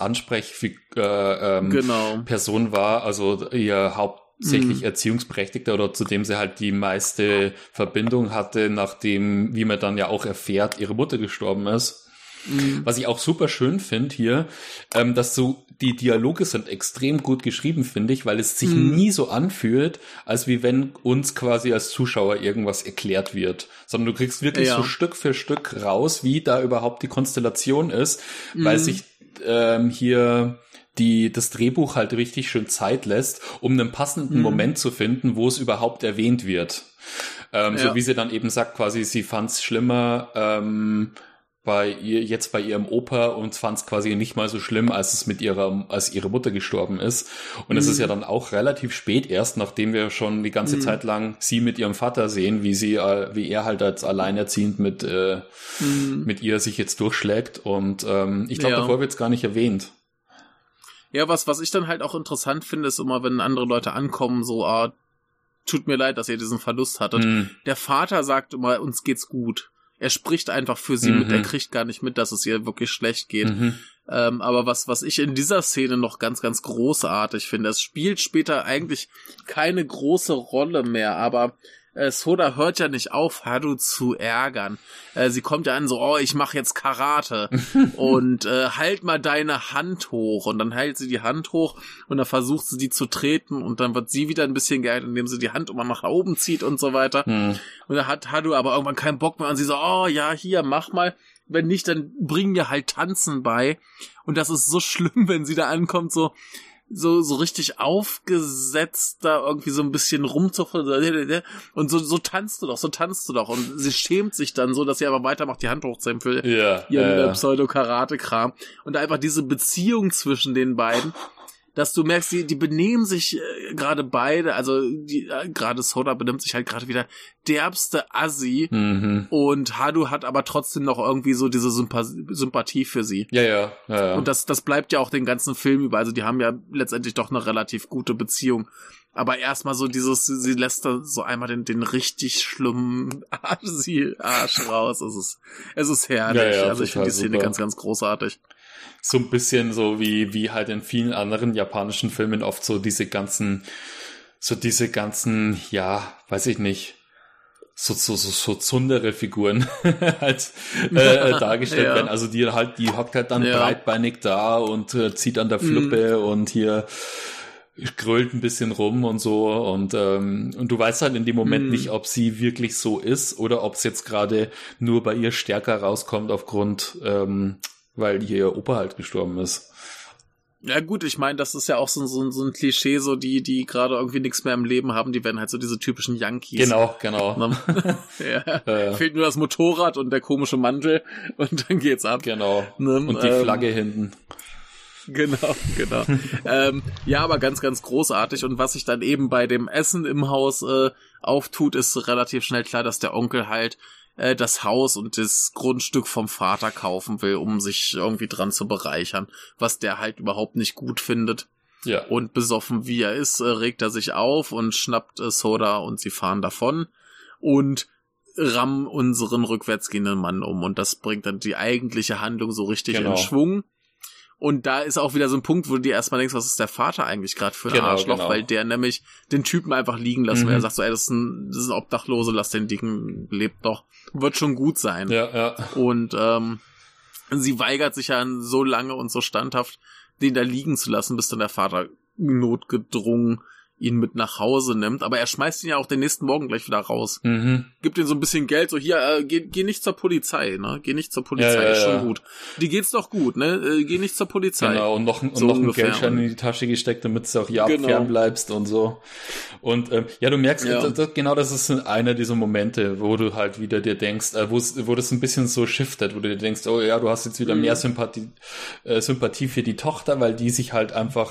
Person war, also ihr hauptsächlich Erziehungsberechtigter oder zu dem sie halt die meiste Verbindung hatte, nachdem, wie man dann ja auch erfährt, ihre Mutter gestorben ist. Was ich auch super schön finde hier, dass so die Dialoge sind extrem gut geschrieben, finde ich, weil es sich nie so anfühlt, als wie wenn uns quasi als Zuschauer irgendwas erklärt wird, sondern du kriegst wirklich so Stück für Stück raus, wie da überhaupt die Konstellation ist, weil sich hier das Drehbuch halt richtig schön Zeit lässt, um einen passenden Moment zu finden, wo es überhaupt erwähnt wird. So wie sie dann eben sagt, quasi, sie fand es schlimmer, bei ihrem Opa und fand es quasi nicht mal so schlimm, als ihre Mutter gestorben ist. Und es ist ja dann auch relativ spät erst, nachdem wir schon die ganze Zeit lang sie mit ihrem Vater sehen, wie er halt als alleinerziehend mit ihr sich jetzt durchschlägt. Und ich glaube, davor wird es gar nicht erwähnt. Ja, was ich dann halt auch interessant finde, ist immer, wenn andere Leute ankommen, so, tut mir leid, dass ihr diesen Verlust hattet. Der Vater sagt immer, uns geht's gut. Er spricht einfach für sie mit, er kriegt gar nicht mit, dass es ihr wirklich schlecht geht. Aber was ich in dieser Szene noch ganz, ganz großartig finde, es spielt später eigentlich keine große Rolle mehr, aber Soda hört ja nicht auf, Haru zu ärgern. Sie kommt ja an so, oh, ich mache jetzt Karate und halt mal deine Hand hoch. Und dann hält sie die Hand hoch und dann versucht sie die zu treten und dann wird sie wieder ein bisschen geärgert, indem sie die Hand immer nach oben zieht und so weiter. Und dann hat Haru aber irgendwann keinen Bock mehr und sie so, oh ja, hier, mach mal. Wenn nicht, dann bring mir halt Tanzen bei. Und das ist so schlimm, wenn sie da ankommt, so richtig aufgesetzt, da irgendwie so ein bisschen rumzufahren. Und so tanzt du doch. Und sie schämt sich dann so, dass sie aber weitermacht, die Hand hochzuheben für ihren Pseudo-Karate-Kram. Und einfach diese Beziehung zwischen den beiden, dass du merkst, die benehmen sich gerade beide, also gerade Soda benimmt sich halt gerade wieder derbste Assi und Haru hat aber trotzdem noch irgendwie so diese Sympathie für sie. Ja. Und das bleibt ja auch den ganzen Film über, also die haben ja letztendlich doch eine relativ gute Beziehung. Aber erstmal so sie lässt da so einmal den richtig schlimmen Arsch raus. Es ist herrlich. Also ich finde die Szene ganz, ganz großartig. So ein bisschen so wie halt in vielen anderen japanischen Filmen oft so diese ganzen, ja, weiß ich nicht, so Tsundere-Figuren halt dargestellt werden. Also die hockt halt dann breitbeinig da und zieht an der Fluppe und hier grölt ein bisschen rum und so und du weißt halt in dem Moment nicht, ob sie wirklich so ist oder ob es jetzt gerade nur bei ihr stärker rauskommt aufgrund weil ihr Opa halt gestorben ist. Ja gut, ich meine, das ist ja auch so ein Klischee, so die gerade irgendwie nichts mehr im Leben haben, die werden halt so diese typischen Yankees. Genau. Fehlt nur das Motorrad und der komische Mantel und dann geht's ab. Genau. Und die Flagge hinten. Genau. Ja, aber ganz, ganz großartig. Und was sich dann eben bei dem Essen im Haus auftut, ist relativ schnell klar, dass der Onkel halt das Haus und das Grundstück vom Vater kaufen will, um sich irgendwie dran zu bereichern, was der halt überhaupt nicht gut findet. Ja. Und besoffen wie er ist, regt er sich auf und schnappt Soda und sie fahren davon und rammen unseren rückwärts gehenden Mann um. Und das bringt dann die eigentliche Handlung so richtig in Schwung. Und da ist auch wieder so ein Punkt, wo du dir erstmal denkst, was ist der Vater eigentlich gerade für ein Arschloch, weil der nämlich den Typen einfach liegen lassen, weil er sagt so, ey, das ist ein Obdachlose, lass den Dicken, lebt doch, wird schon gut sein. Ja. Und sie weigert sich ja so lange und so standhaft, den da liegen zu lassen, bis dann der Vater notgedrungen ihn mit nach Hause nimmt, aber er schmeißt ihn ja auch den nächsten Morgen gleich wieder raus. Gibt ihm so ein bisschen Geld, so hier, geh nicht zur Polizei, ne? Geh nicht zur Polizei, ist schon gut. Die geht's doch gut, ne? Geh nicht zur Polizei. Genau, und noch ein Geldschein in die Tasche gesteckt, damit du auch fern bleibst und so. Und du merkst, das ist einer dieser Momente, wo du halt wieder dir denkst, wo das ein bisschen so shiftet, wo du dir denkst, oh ja, du hast jetzt wieder mehr Sympathie für die Tochter, weil die sich halt einfach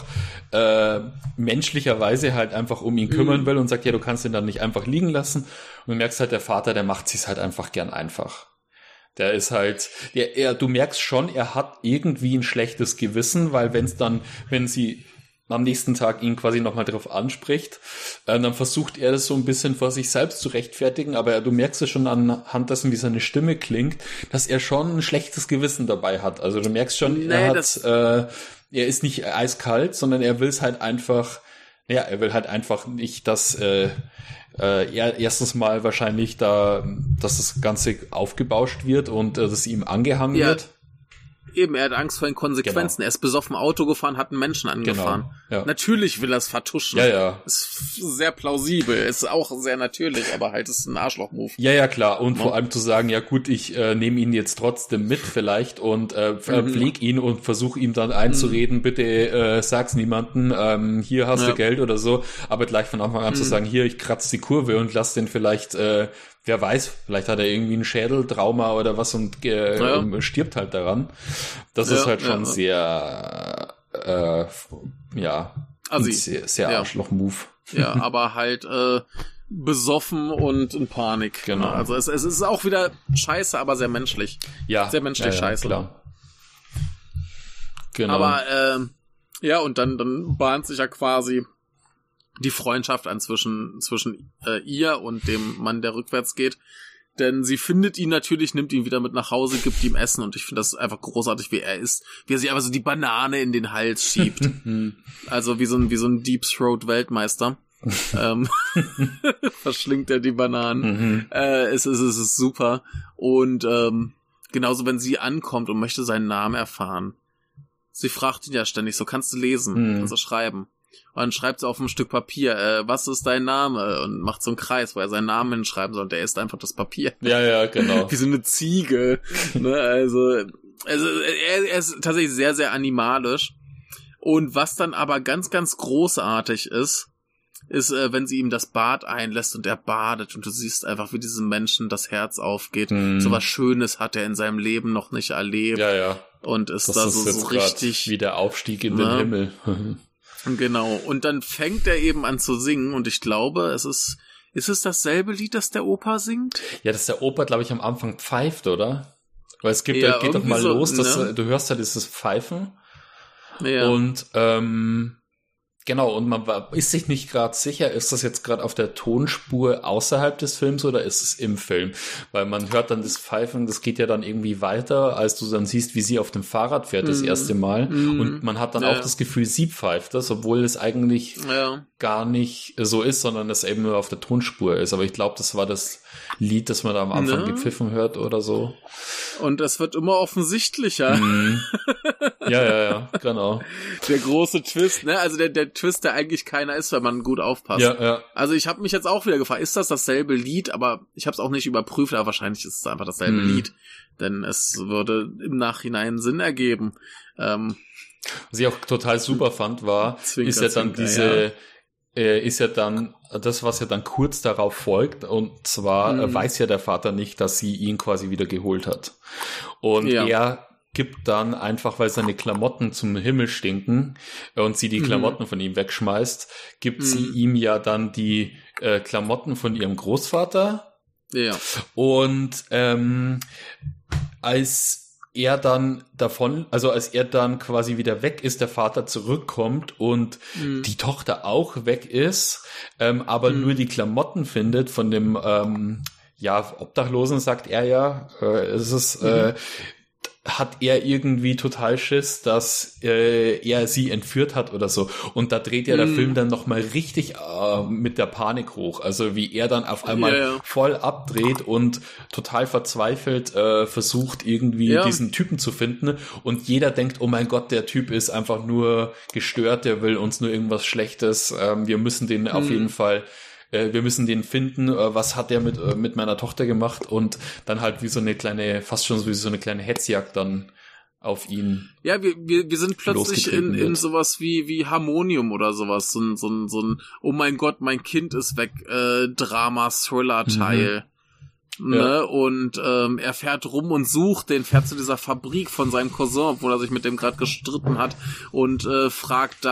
menschlicherweise halt einfach um ihn kümmern will und sagt, ja, du kannst ihn dann nicht einfach liegen lassen. Und du merkst halt, der Vater, der macht sich's halt einfach gern einfach. Der ist halt, du merkst schon, er hat irgendwie ein schlechtes Gewissen, weil wenn sie am nächsten Tag ihn quasi nochmal drauf anspricht, dann versucht er das so ein bisschen vor sich selbst zu rechtfertigen, aber du merkst es schon anhand dessen, wie seine Stimme klingt, dass er schon ein schlechtes Gewissen dabei hat. Also du merkst schon, er ist nicht eiskalt, sondern er will es halt einfach, er will halt einfach nicht, dass er erstens mal wahrscheinlich dass das Ganze aufgebauscht wird und dass ihm angehangen wird. Eben, er hat Angst vor den Konsequenzen. Er ist besoffen Auto gefahren, hat einen Menschen angefahren. Genau, ja. Natürlich will er es vertuschen. Ja. Ist sehr plausibel, ist auch sehr natürlich, aber halt ist ein Arschloch-Move. Ja, klar. Und vor allem zu sagen, ja gut, ich nehme ihn jetzt trotzdem mit vielleicht und pfleg ihn und versuche ihm dann einzureden, bitte sag's niemanden, hier hast du Geld oder so. Aber gleich von Anfang an zu sagen, hier, ich kratze die Kurve und lass den vielleicht... wer weiß, vielleicht hat er irgendwie ein Schädeltrauma oder was und stirbt halt daran. Das ist halt schon sehr, sehr Arschloch-Move. Ja, aber halt besoffen und in Panik. Genau. Also es ist auch wieder scheiße, aber sehr menschlich. Ja. Sehr menschlich scheiße. Klar. Genau. Aber und dann bahnt sich ja quasi die Freundschaft an zwischen ihr und dem Mann, der rückwärts geht. Denn sie findet ihn natürlich, nimmt ihn wieder mit nach Hause, gibt ihm Essen und ich finde das einfach großartig, wie er ist. Wie er sich einfach so die Banane in den Hals schiebt. Also wie so ein Deep Throat Weltmeister. verschlingt er die Bananen. Es ist super. Und genauso, wenn sie ankommt und möchte seinen Namen erfahren. Sie fragt ihn ja ständig, so kannst du lesen, kannst du schreiben. Und dann schreibt sie auf ein Stück Papier, was ist dein Name? Und macht so einen Kreis, wo er seinen Namen hinschreiben soll. Und der isst einfach das Papier. Ja, genau. Wie so eine Ziege. Ne? Also er ist tatsächlich sehr, sehr animalisch. Und was dann aber ganz, ganz großartig ist, wenn sie ihm das Bad einlässt und er badet und du siehst einfach, wie diesem Menschen das Herz aufgeht. So was Schönes hat er in seinem Leben noch nicht erlebt. Ja. Und ist das da so richtig wie der Aufstieg in den Himmel. Genau. Und dann fängt er eben an zu singen und ich glaube, ist es dasselbe Lied, das der Opa singt? Ja, das der Opa, glaube ich, am Anfang pfeift, oder? Weil es geht doch mal so, los, dass du hörst ja dieses Pfeifen. Ja. Und genau, und man ist sich nicht gerade sicher, ist das jetzt gerade auf der Tonspur außerhalb des Films oder ist es im Film? Weil man hört dann das Pfeifen, das geht ja dann irgendwie weiter, als du dann siehst, wie sie auf dem Fahrrad fährt das erste Mal. Und man hat dann auch das Gefühl, sie pfeift das, obwohl es eigentlich gar nicht so ist, sondern es eben nur auf der Tonspur ist. Aber ich glaube, das war das Lied, das man da am Anfang gepfiffen hört oder so. Und es wird immer offensichtlicher. Ja, genau. Der große Twist, ne? Also der Twist, der eigentlich keiner ist, wenn man gut aufpasst. Ja. Also ich habe mich jetzt auch wieder gefragt, ist das dasselbe Lied? Aber ich habe es auch nicht überprüft, aber wahrscheinlich ist es einfach dasselbe Lied. Denn es würde im Nachhinein Sinn ergeben. Was ich auch total super fand, ist ja dann das, was ja dann kurz darauf folgt, und zwar weiß ja der Vater nicht, dass sie ihn quasi wieder geholt hat. Und er gibt dann einfach, weil seine Klamotten zum Himmel stinken und sie die Klamotten von ihm wegschmeißt, gibt sie ihm ja dann die Klamotten von ihrem Großvater. Ja. Und als er dann quasi wieder weg ist, der Vater zurückkommt und die Tochter auch weg ist, aber nur die Klamotten findet von dem Obdachlosen, sagt er ja, hat er irgendwie total Schiss, dass er sie entführt hat oder so. Und da dreht ja der Film dann nochmal richtig mit der Panik hoch. Also wie er dann auf einmal voll abdreht und total verzweifelt versucht, irgendwie diesen Typen zu finden. Und jeder denkt, oh mein Gott, der Typ ist einfach nur gestört, der will uns nur irgendwas Schlechtes. Wir müssen den auf jeden Fall... wir müssen den finden, was hat der mit meiner Tochter gemacht, und dann halt wie so eine kleine, fast schon wie so eine kleine Hetzjagd dann auf ihn. Ja, wir sind plötzlich in sowas wie Harmonium oder sowas, so ein oh mein Gott, mein Kind ist weg, Drama-Thriller-Teil. Ne? Ja. Und er fährt rum und fährt zu dieser Fabrik von seinem Cousin, obwohl er sich mit dem gerade gestritten hat, und fragt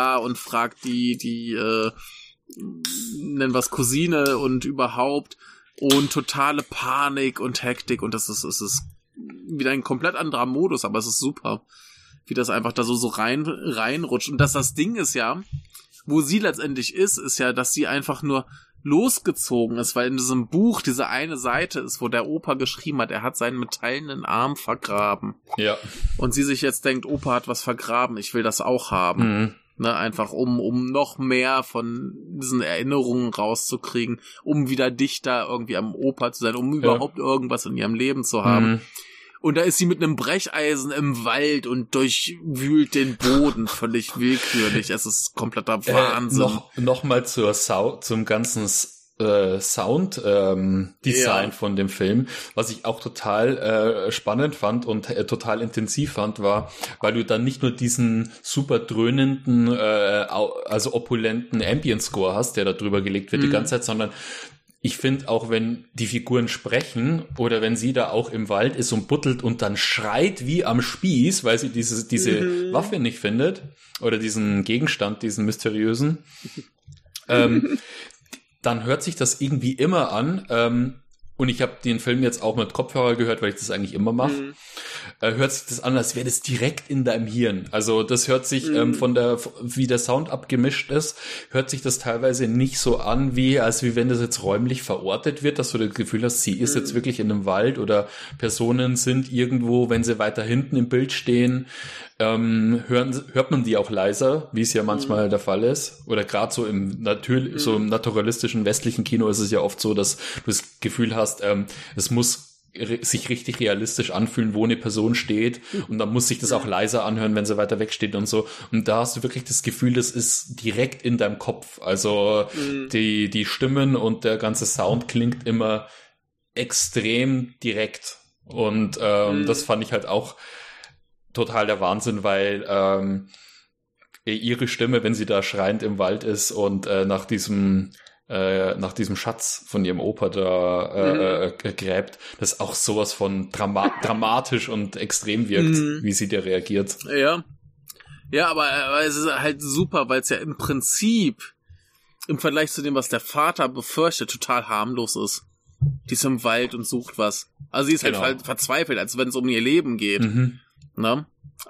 die nennen wir es Cousine und überhaupt, und totale Panik und Hektik, und es ist wieder ein komplett anderer Modus, aber es ist super, wie das einfach da so reinrutscht. Und das Ding ist ja, wo sie letztendlich ist ja, dass sie einfach nur losgezogen ist, weil in diesem Buch diese eine Seite ist, wo der Opa geschrieben hat, er hat seinen metallenen Arm vergraben. Ja. Und sie sich jetzt denkt, Opa hat was vergraben, ich will das auch haben. Ne, einfach um noch mehr von diesen Erinnerungen rauszukriegen, um wieder dichter irgendwie am Opa zu sein, um überhaupt irgendwas in ihrem Leben zu haben. Und da ist sie mit einem Brecheisen im Wald und durchwühlt den Boden völlig willkürlich. Es ist kompletter Wahnsinn. Noch mal zum ganzen Sound Design von dem Film, was ich auch total spannend fand und total intensiv fand, war, weil du dann nicht nur diesen super dröhnenden, also opulenten Ambient Score hast, der da drüber gelegt wird die ganze Zeit, sondern ich finde auch, wenn die Figuren sprechen oder wenn sie da auch im Wald ist und buttelt und dann schreit wie am Spieß, weil sie diese Waffe nicht findet oder diesen Gegenstand, diesen mysteriösen, dann hört sich das irgendwie immer an, und ich habe den Film jetzt auch mit Kopfhörer gehört, weil ich das eigentlich immer mache, hört sich das an, als wäre das direkt in deinem Hirn. Also das hört sich wie der Sound abgemischt ist, hört sich das teilweise nicht so an, als wenn das jetzt räumlich verortet wird, dass du das Gefühl hast, sie ist jetzt wirklich in einem Wald oder Personen sind irgendwo, wenn sie weiter hinten im Bild stehen, hört man die auch leiser, wie es ja manchmal der Fall ist. Oder gerade so so im naturalistischen westlichen Kino ist es ja oft so, dass du das Gefühl hast, es muss sich richtig realistisch anfühlen, wo eine Person steht und dann muss sich das auch leiser anhören, wenn sie weiter weg steht und so. Und da hast du wirklich das Gefühl, das ist direkt in deinem Kopf. Also die Stimmen und der ganze Sound klingt immer extrem direkt. Und das fand ich halt auch total der Wahnsinn, weil ihre Stimme, wenn sie da schreiend im Wald ist und nach diesem Schatz von ihrem Opa da gräbt, das auch sowas von dramatisch und extrem wirkt, wie sie da reagiert. Ja, aber es ist halt super, weil es ja im Prinzip im Vergleich zu dem, was der Vater befürchtet, total harmlos ist. Die ist im Wald und sucht was. Also sie ist halt verzweifelt, als wenn es um ihr Leben geht. Ne?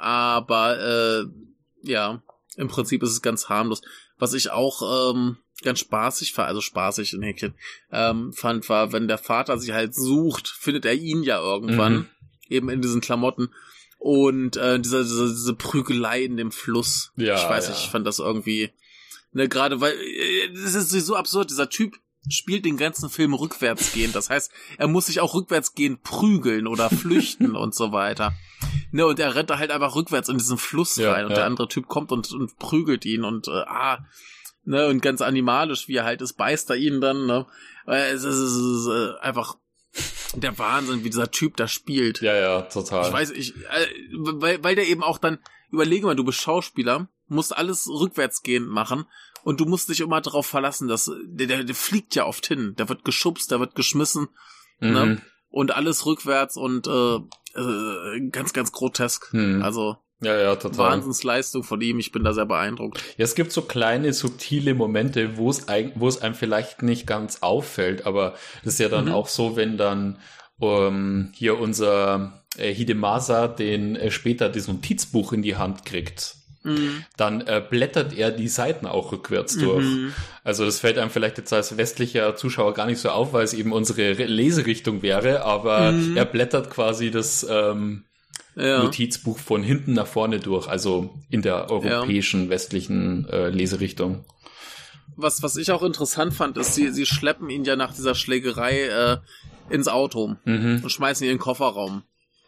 Aber im Prinzip ist es ganz harmlos. Was ich auch ganz spaßig fand, also spaßig in Häkchen, fand, war, wenn der Vater sie halt sucht, findet er ihn ja irgendwann, eben in diesen Klamotten. Und diese Prügelei in dem Fluss. Ja, ich weiß nicht, ich fand das irgendwie, ne, gerade weil, das ist so absurd, dieser Typ spielt den ganzen Film rückwärtsgehend. Das heißt, er muss sich auch rückwärtsgehend prügeln oder flüchten und so weiter. Ne, und er rennt da halt einfach rückwärts in diesen Fluss rein und der andere Typ kommt und prügelt ihn und ne, und ganz animalisch, wie er halt ist, beißt er ihn dann, ne. Es ist einfach der Wahnsinn, wie dieser Typ da spielt. Ja, total. Ich weiß, weil der eben auch dann, überlege mal, du bist Schauspieler, musst alles rückwärtsgehend machen und du musst dich immer darauf verlassen, dass der fliegt ja oft hin, der wird geschubst, der wird geschmissen, ne? Und alles rückwärts und ganz, ganz grotesk. Also ja, total. Wahnsinnsleistung von ihm, ich bin da sehr beeindruckt. Ja, es gibt so kleine, subtile Momente, wo es einem vielleicht nicht ganz auffällt, aber das ist ja dann auch so, wenn dann hier unser Hidemasa später das Notizbuch in die Hand kriegt. Dann blättert er die Seiten auch rückwärts durch. Also das fällt einem vielleicht jetzt als westlicher Zuschauer gar nicht so auf, weil es eben unsere Leserichtung wäre, aber er blättert quasi das Notizbuch von hinten nach vorne durch, also in der europäischen, westlichen Leserichtung. Was ich auch interessant fand, ist, sie schleppen ihn ja nach dieser Schlägerei ins Auto und schmeißen ihn in den Kofferraum.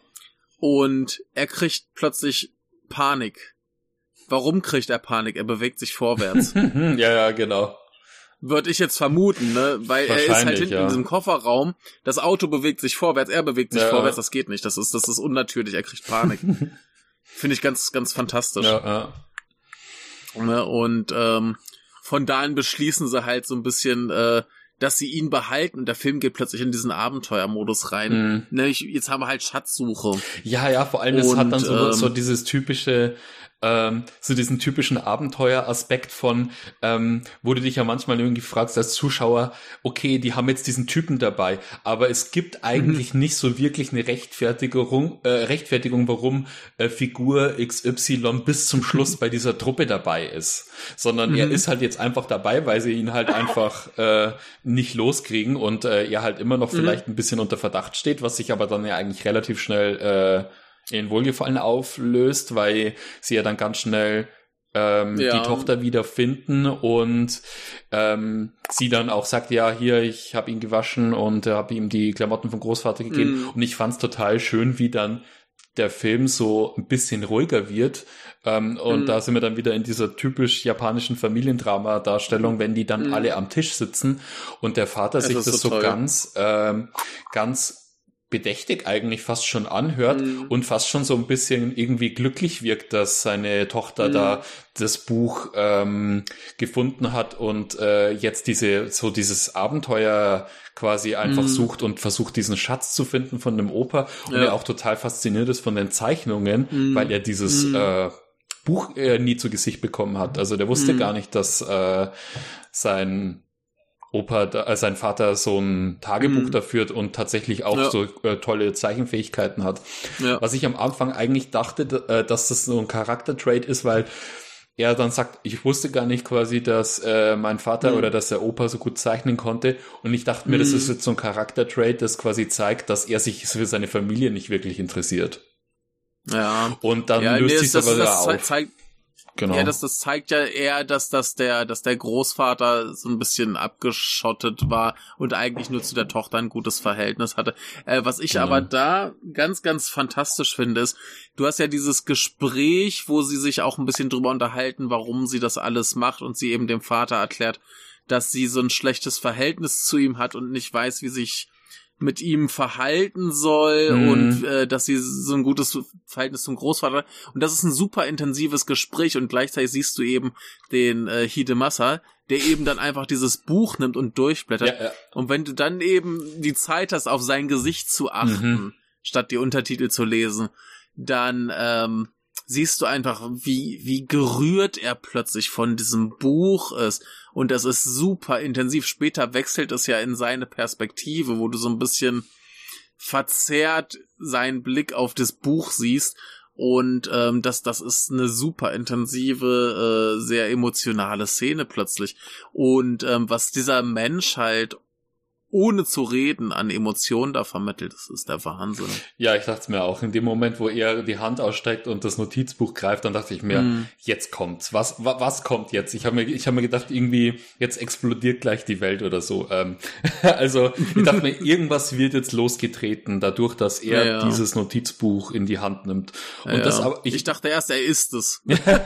Und er kriegt plötzlich Panik. Warum kriegt er Panik? Er bewegt sich vorwärts. Ja, genau. Würde ich jetzt vermuten, ne? Weil er ist halt hinten in diesem Kofferraum. Das Auto bewegt sich vorwärts, er bewegt sich vorwärts. Das geht nicht. Das ist unnatürlich. Er kriegt Panik. Finde ich ganz, ganz fantastisch. Ja. Und von da an beschließen sie halt so ein bisschen, dass sie ihn behalten. Der Film geht plötzlich in diesen Abenteuermodus rein. Nämlich, jetzt haben wir halt Schatzsuche. Ja, vor allem, das hat dann so dieses typische, so diesen typischen Abenteueraspekt von, wo du dich ja manchmal irgendwie fragst als Zuschauer, okay, die haben jetzt diesen Typen dabei, aber es gibt eigentlich nicht so wirklich eine Rechtfertigung, warum Figur XY bis zum Schluss bei dieser Truppe dabei ist, sondern er ist halt jetzt einfach dabei, weil sie ihn halt einfach nicht loskriegen und er halt immer noch vielleicht ein bisschen unter Verdacht steht, was sich aber dann ja eigentlich relativ schnell in Wohlgefallen auflöst, weil sie ja dann ganz schnell die Tochter wieder finden und sie dann auch sagt, ja, hier, ich habe ihn gewaschen und habe ihm die Klamotten vom Großvater gegeben. Und ich fand's total schön, wie dann der Film so ein bisschen ruhiger wird. Und da sind wir dann wieder in dieser typisch japanischen Familiendrama-Darstellung, wenn die dann alle am Tisch sitzen und der Vater sich das so ganz bedächtig eigentlich fast schon anhört und fast schon so ein bisschen irgendwie glücklich wirkt, dass seine Tochter da das Buch gefunden hat und jetzt dieses Abenteuer quasi einfach sucht und versucht, diesen Schatz zu finden von dem Opa und er auch total fasziniert ist von den Zeichnungen, weil er dieses Buch nie zu Gesicht bekommen hat. Also der wusste gar nicht, dass sein sein Vater so ein Tagebuch da führt und tatsächlich auch so tolle Zeichenfähigkeiten hat. Ja. Was ich am Anfang eigentlich dachte, dass das so ein Charaktertrait ist, weil er dann sagt, ich wusste gar nicht quasi, dass mein Vater oder dass der Opa so gut zeichnen konnte. Und ich dachte mir, das ist jetzt so ein Charaktertrait, das quasi zeigt, dass er sich für seine Familie nicht wirklich interessiert. Ja. Und dann löst sich das aber auf. Genau. Ja, das zeigt ja eher, dass der Großvater so ein bisschen abgeschottet war und eigentlich nur zu der Tochter ein gutes Verhältnis hatte. Was ich aber da ganz, ganz fantastisch finde, ist, du hast ja dieses Gespräch, wo sie sich auch ein bisschen drüber unterhalten, warum sie das alles macht und sie eben dem Vater erklärt, dass sie so ein schlechtes Verhältnis zu ihm hat und nicht weiß, wie sich mit ihm verhalten soll und dass sie so ein gutes Verhältnis zum Großvater, und das ist ein super intensives Gespräch, und gleichzeitig siehst du eben den Hidemasa, der eben dann einfach dieses Buch nimmt und durchblättert, und wenn du dann eben die Zeit hast, auf sein Gesicht zu achten, statt die Untertitel zu lesen, dann siehst du einfach, wie gerührt er plötzlich von diesem Buch ist. Und das ist super intensiv. Später wechselt es ja in seine Perspektive, wo du so ein bisschen verzerrt seinen Blick auf das Buch siehst. Und das ist eine super intensive, sehr emotionale Szene plötzlich. Und was dieser Mensch halt ohne zu reden an Emotionen da vermittelt, das ist der Wahnsinn. Ja, ich dachte mir auch, in dem Moment, wo er die Hand ausstreckt und das Notizbuch greift, dann dachte ich mir, jetzt kommt's. Was kommt jetzt? Ich hab mir gedacht, irgendwie, jetzt explodiert gleich die Welt oder so. Also, ich dachte mir, irgendwas wird jetzt losgetreten, dadurch, dass er dieses Notizbuch in die Hand nimmt. Und das aber, ich dachte erst, er isst es.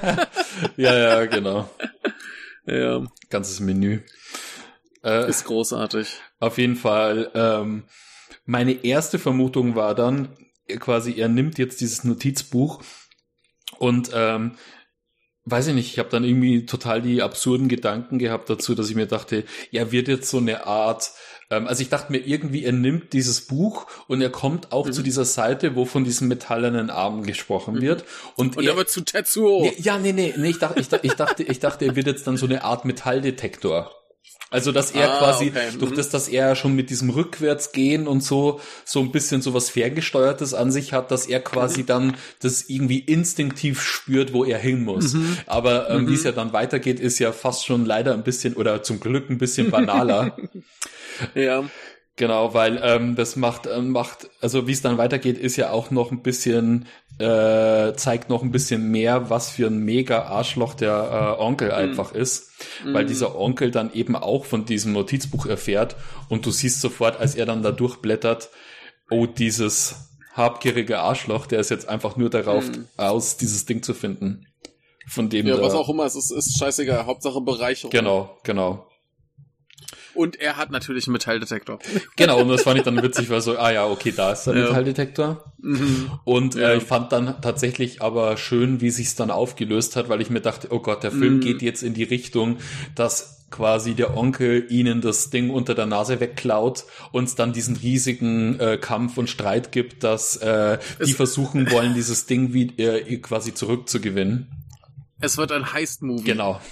ja, genau. Ja. Ganzes Menü. Ist großartig. Auf jeden Fall. Meine erste Vermutung war dann quasi, er nimmt jetzt dieses Notizbuch und weiß ich nicht, ich habe dann irgendwie total die absurden Gedanken gehabt dazu, dass ich mir dachte, er wird jetzt so eine Art, also ich dachte mir irgendwie, er nimmt dieses Buch und er kommt auch zu dieser Seite, wo von diesem metallenen Arm gesprochen wird. Und er wird zu Tetsuo. Nee, ich dachte, er wird jetzt dann so eine Art Metalldetektor. Also, dass er quasi, durch das, dass er schon mit diesem Rückwärtsgehen und so ein bisschen so was Ferngesteuertes an sich hat, dass er quasi dann das irgendwie instinktiv spürt, wo er hin muss. Aber wie es ja dann weitergeht, ist ja fast schon leider ein bisschen, oder zum Glück ein bisschen banaler. Ja. Genau, weil das macht, also wie es dann weitergeht, ist ja auch noch ein bisschen, zeigt noch ein bisschen mehr, was für ein mega Arschloch der Onkel einfach ist, weil dieser Onkel dann eben auch von diesem Notizbuch erfährt und du siehst sofort, als er dann da durchblättert, oh, dieses habgierige Arschloch, der ist jetzt einfach nur darauf aus, dieses Ding zu finden. Von dem was auch immer, es ist scheißegal, Hauptsache Bereicherung. Genau. Und er hat natürlich einen Metalldetektor. Genau, und das fand ich dann witzig, weil so, okay, da ist der Metalldetektor. Und ich fand dann tatsächlich aber schön, wie sich's dann aufgelöst hat, weil ich mir dachte, oh Gott, der Film geht jetzt in die Richtung, dass quasi der Onkel ihnen das Ding unter der Nase wegklaut und es dann diesen riesigen Kampf und Streit gibt, dass die versuchen wollen, dieses Ding quasi zurückzugewinnen. Es wird ein Heist-Movie. Genau.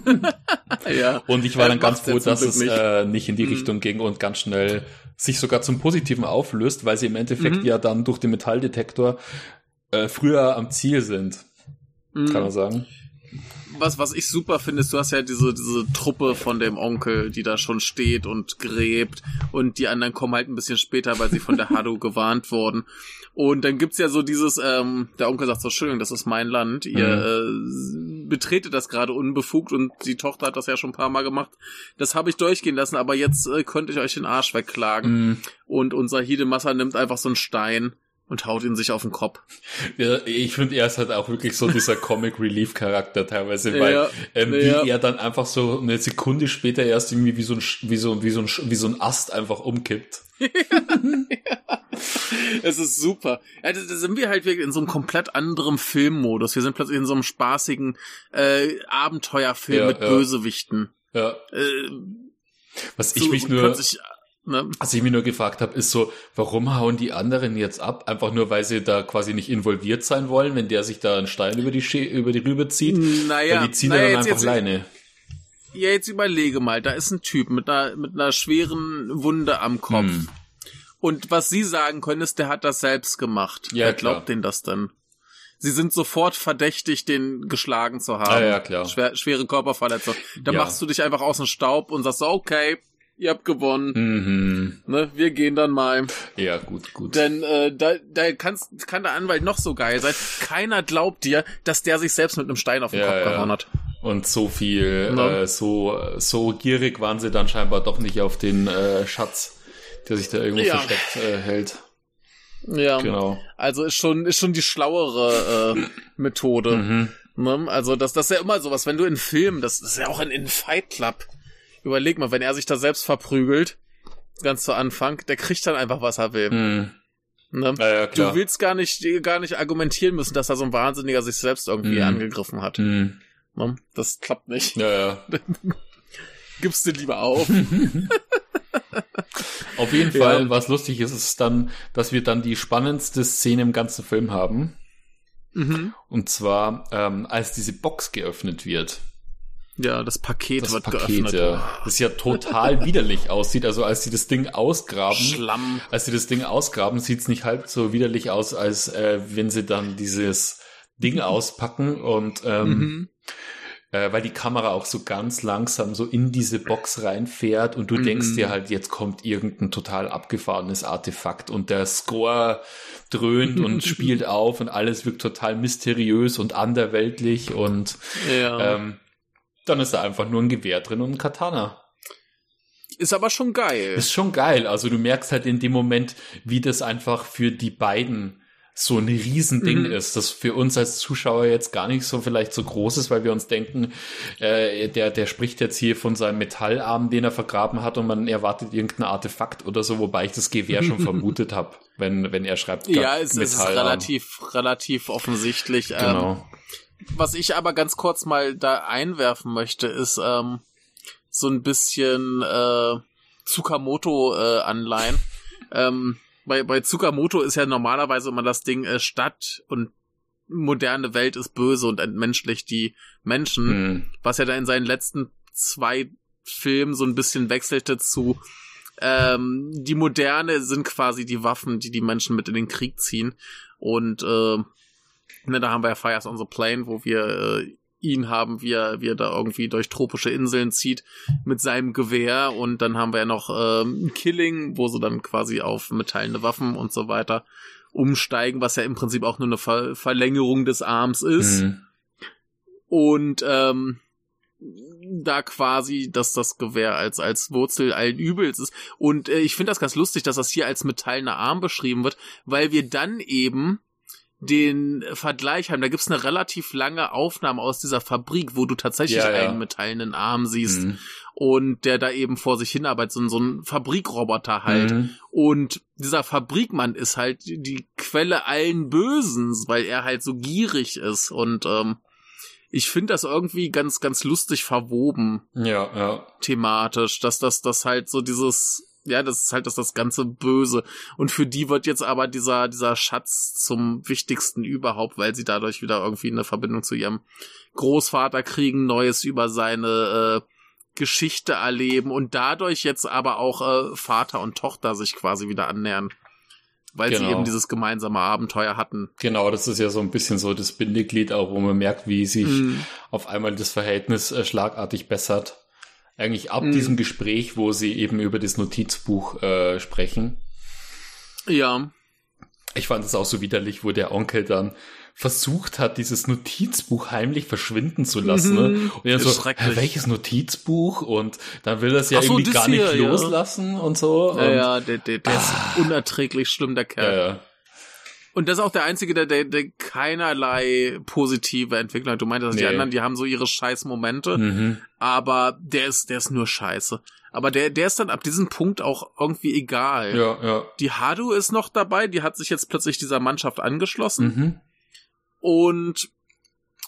Ja. Und ich war dann ganz froh, dass es nicht in die Richtung ging und ganz schnell sich sogar zum Positiven auflöst, weil sie im Endeffekt ja dann durch den Metalldetektor früher am Ziel sind. Kann man sagen. Was ich super finde, ist, du hast ja diese Truppe von dem Onkel, die da schon steht und gräbt, und die anderen kommen halt ein bisschen später, weil sie von der Haru gewarnt wurden. Und dann gibt's ja so dieses, der Onkel sagt so, Entschuldigung, das ist mein Land, ihr betretet das gerade unbefugt, und die Tochter hat das ja schon ein paar Mal gemacht. Das habe ich durchgehen lassen, aber jetzt könnte ich euch den Arsch wegklagen. Und unser Hidemasa nimmt einfach so einen Stein und haut ihn sich auf den Kopf. Ja, ich finde, er ist halt auch wirklich so dieser Comic-Relief-Charakter teilweise, weil wie er dann einfach so eine Sekunde später erst irgendwie wie so ein Ast einfach umkippt. Es ist super. Ja, da sind wir halt wirklich in so einem komplett anderen Filmmodus. Wir sind plötzlich in so einem spaßigen Abenteuerfilm mit Bösewichten. Ja. Was ich mich nur gefragt habe, ist so, warum hauen die anderen jetzt ab? Einfach nur, weil sie da quasi nicht involviert sein wollen, wenn der sich da einen Stein über die Rübe zieht? Naja. Weil die ziehen ja dann einfach Leine. Ja, jetzt überlege mal, da ist ein Typ mit einer schweren Wunde am Kopf. Und was sie sagen können, ist, der hat das selbst gemacht. Ja, Wer glaubt denen das denn? Sie sind sofort verdächtig, den geschlagen zu haben. Ja, klar. Schwere Körperverletzung. Da machst du dich einfach aus dem Staub und sagst so, okay, ihr habt gewonnen. Ne, wir gehen dann mal. Ja, gut. Denn da kann der Anwalt noch so geil sein. Keiner glaubt dir, dass der sich selbst mit einem Stein auf den Kopf gehauen hat. Und so viel, so gierig waren sie dann scheinbar doch nicht auf den Schatz, der sich da irgendwo versteckt hält. Ja, genau. Also ist schon die schlauere Methode. Ne? Also das ist ja immer sowas, wenn du in Filmen, das ist ja auch in Fight Club. Überleg mal, wenn er sich da selbst verprügelt, ganz zu Anfang, der kriegt dann einfach, was er will. Ne? Ja, klar. Du willst gar nicht argumentieren müssen, dass da so ein Wahnsinniger sich selbst irgendwie angegriffen hat. Ne? Das klappt nicht. Ja. Gibst du lieber auf. Auf jeden Fall, was lustig ist dann, dass wir dann die spannendste Szene im ganzen Film haben. Und zwar, als diese Box geöffnet wird. Ja, das Paket wird geöffnet. Ja. Das ja total widerlich aussieht. Also als sie das Ding ausgraben, Schlamm. Als sie das Ding ausgraben, sieht's nicht halb so widerlich aus, als wenn sie dann dieses Ding auspacken und weil die Kamera auch so ganz langsam so in diese Box reinfährt und du denkst dir halt, jetzt kommt irgendein total abgefahrenes Artefakt und der Score dröhnt und spielt auf und alles wirkt total mysteriös und anderweltlich und dann ist da einfach nur ein Gewehr drin und ein Katana. Ist aber schon geil. Ist schon geil. Also du merkst halt in dem Moment, wie das einfach für die beiden so ein Riesending ist, das für uns als Zuschauer jetzt gar nicht so vielleicht so groß ist, weil wir uns denken, der spricht jetzt hier von seinem Metallarm, den er vergraben hat und man erwartet irgendein Artefakt oder so, wobei ich das Gewehr schon vermutet habe, wenn er schreibt. Ja, es ist relativ offensichtlich. Genau. Was ich aber ganz kurz mal da einwerfen möchte, ist so ein bisschen Tsukamoto-Anleihen. Bei Tsukamoto ist ja normalerweise immer das Ding, Stadt und moderne Welt ist böse und entmenschlicht die Menschen, was ja da in seinen letzten 2 Filmen so ein bisschen wechselte zu die Moderne sind quasi die Waffen, die Menschen mit in den Krieg ziehen und da haben wir ja Fires on the Plain, wo wir ihn haben, wie er da irgendwie durch tropische Inseln zieht mit seinem Gewehr und dann haben wir ja noch Killing, wo sie dann quasi auf metallene Waffen und so weiter umsteigen, was ja im Prinzip auch nur eine Verlängerung des Arms ist. Und da quasi, dass das Gewehr als Wurzel allen Übels ist. Und ich finde das ganz lustig, dass das hier als metallener Arm beschrieben wird, weil wir dann eben den Vergleich haben. Da gibt's eine relativ lange Aufnahme aus dieser Fabrik, wo du tatsächlich einen metallenen Arm siehst und der da eben vor sich hinarbeitet, so ein Fabrikroboter halt. Und dieser Fabrikmann ist halt die Quelle allen Bösens, weil er halt so gierig ist und ich finde das irgendwie ganz, ganz lustig verwoben. Thematisch, dass das halt so dieses das ist halt das ganze Böse. Und für die wird jetzt aber dieser Schatz zum Wichtigsten überhaupt, weil sie dadurch wieder irgendwie eine Verbindung zu ihrem Großvater kriegen, Neues über seine Geschichte erleben und dadurch jetzt aber auch Vater und Tochter sich quasi wieder annähern. Weil sie eben dieses gemeinsame Abenteuer hatten. Genau, das ist ja so ein bisschen so das Bindeglied auch, wo man merkt, wie sich auf einmal das Verhältnis schlagartig bessert. Eigentlich ab diesem Gespräch, wo sie eben über das Notizbuch sprechen. Ja. Ich fand es auch so widerlich, wo der Onkel dann versucht hat, dieses Notizbuch heimlich verschwinden zu lassen. Ne? Und er so, welches Notizbuch? Und dann will er es ja irgendwie gar nicht loslassen und so. Ja, der ist unerträglich schlimm, der Kerl. Ja. Und das ist auch der Einzige, der keinerlei positive Entwicklung hat. Du meintest, die anderen, die haben so ihre scheiß Momente, aber der ist nur scheiße. Aber der ist dann ab diesem Punkt auch irgendwie egal. Ja. Die Haru ist noch dabei, die hat sich jetzt plötzlich dieser Mannschaft angeschlossen. Und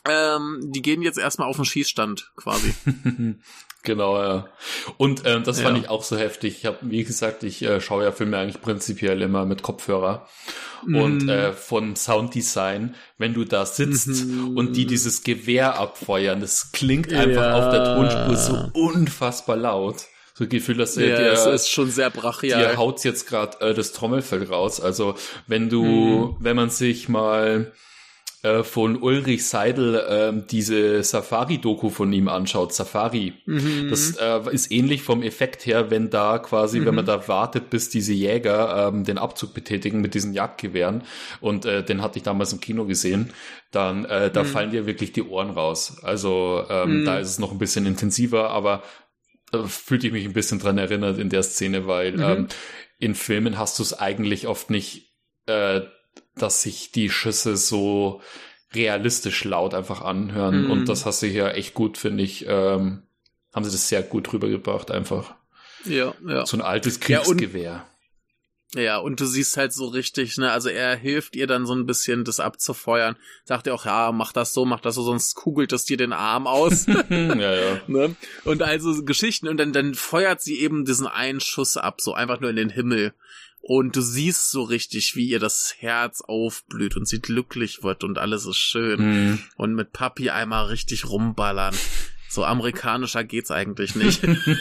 Die gehen jetzt erstmal auf den Schießstand, quasi. Genau, ja. Und das fand ich auch so heftig. Wie gesagt, ich schaue ja Filme eigentlich prinzipiell immer mit Kopfhörer. Und von Sounddesign, wenn du da sitzt und dieses Gewehr abfeuern, das klingt einfach auf der Tonspur so unfassbar laut. So ein Gefühl, dass es ist schon sehr brachial. Dir haut's jetzt gerade das Trommelfell raus. Also wenn man sich mal von Ulrich Seidel diese Safari-Doku von ihm anschaut, Safari. Das ist ähnlich vom Effekt her, wenn da quasi, wenn man da wartet, bis diese Jäger den Abzug betätigen mit diesen Jagdgewehren, und den hatte ich damals im Kino gesehen, dann da fallen dir wirklich die Ohren raus. Also da ist es noch ein bisschen intensiver, aber fühlte ich mich ein bisschen dran erinnert in der Szene, weil in Filmen hast du es eigentlich oft nicht, dass sich die Schüsse so realistisch laut einfach anhören. Und das hast du hier echt gut, finde ich, haben sie das sehr gut rübergebracht einfach. Ja. So ein altes Kriegsgewehr. Ja, und du siehst halt so richtig, ne, also er hilft ihr dann so ein bisschen, das abzufeuern. Sagt er auch, ja, mach das so, sonst kugelt es dir den Arm aus. Ja. Ne? Und also Geschichten, und dann feuert sie eben diesen einen Schuss ab, so einfach nur in den Himmel. Und du siehst so richtig, wie ihr das Herz aufblüht und sie glücklich wird und alles ist schön. Und mit Papi einmal richtig rumballern. So amerikanischer geht's eigentlich nicht.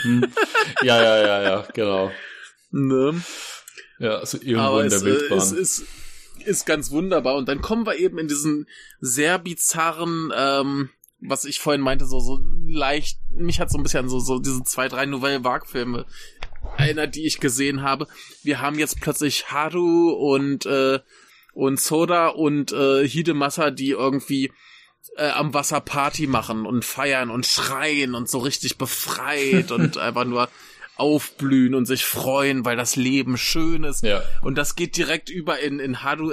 Ja, genau. Ne? Ja, also irgendwo in der Wildbahn. Es ist ganz wunderbar. Und dann kommen wir eben in diesen sehr bizarren, was ich vorhin meinte, so leicht, mich hat so ein bisschen an so diese 2-3 Nouvelle Vague-Filme erinnert, die ich gesehen habe. Wir haben jetzt plötzlich Haru und Soda und Hidemasa, die irgendwie am Wasser Party machen und feiern und schreien und so richtig befreit und einfach nur aufblühen und sich freuen, weil das Leben schön ist. Ja. Und das geht direkt über in Haru,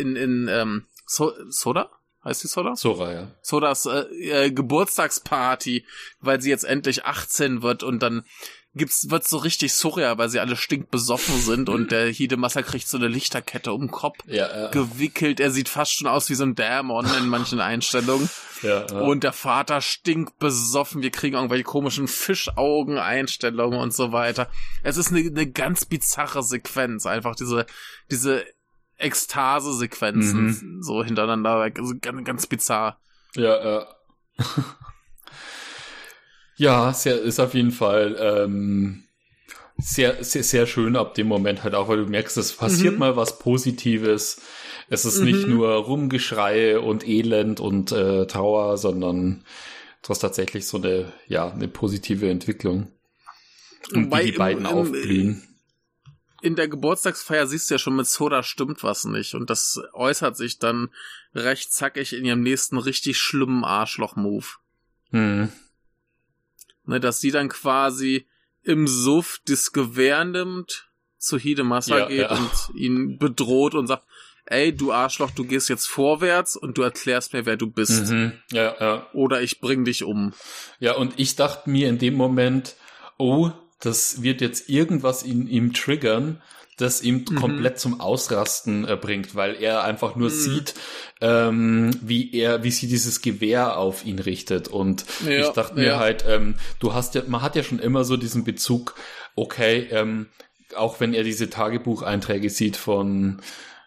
Soda? Heißt die Soda? Sora, ja. Sodas Geburtstagsparty, weil sie jetzt endlich 18 wird, und dann wird so richtig surreal, weil sie alle stinkbesoffen sind und der Hidemasa kriegt so eine Lichterkette um den Kopf gewickelt. Er sieht fast schon aus wie so ein Dämon in manchen Einstellungen. Ja. Und der Vater stinkt besoffen. Wir kriegen irgendwelche komischen Fischaugen-Einstellungen und so weiter. Es ist eine ganz bizarre Sequenz. Einfach diese Ekstase-Sequenzen so hintereinander weg. Also ganz bizarr. Ja. Ja, ist auf jeden Fall sehr, sehr, sehr schön ab dem Moment halt auch, weil du merkst, es passiert mal was Positives. Es ist nicht nur Rumgeschrei und Elend und Trauer, sondern du hast tatsächlich so eine positive Entwicklung. Und wie die beiden aufblühen. In der Geburtstagsfeier siehst du ja schon, mit Soda stimmt was nicht. Und das äußert sich dann recht zackig in ihrem nächsten richtig schlimmen Arschloch-Move. Ne, dass sie dann quasi im Suff das Gewehr nimmt, zu Hidemasa geht und ihn bedroht und sagt, ey, du Arschloch, du gehst jetzt vorwärts und du erklärst mir, wer du bist. Ja. Oder ich bring dich um. Ja, und ich dachte mir in dem Moment, oh, das wird jetzt irgendwas in ihm triggern, das ihm komplett zum Ausrasten bringt, weil er einfach nur sieht, wie sie dieses Gewehr auf ihn richtet. Und ich dachte mir halt, man hat ja schon immer so diesen Bezug, okay, auch wenn er diese Tagebucheinträge sieht von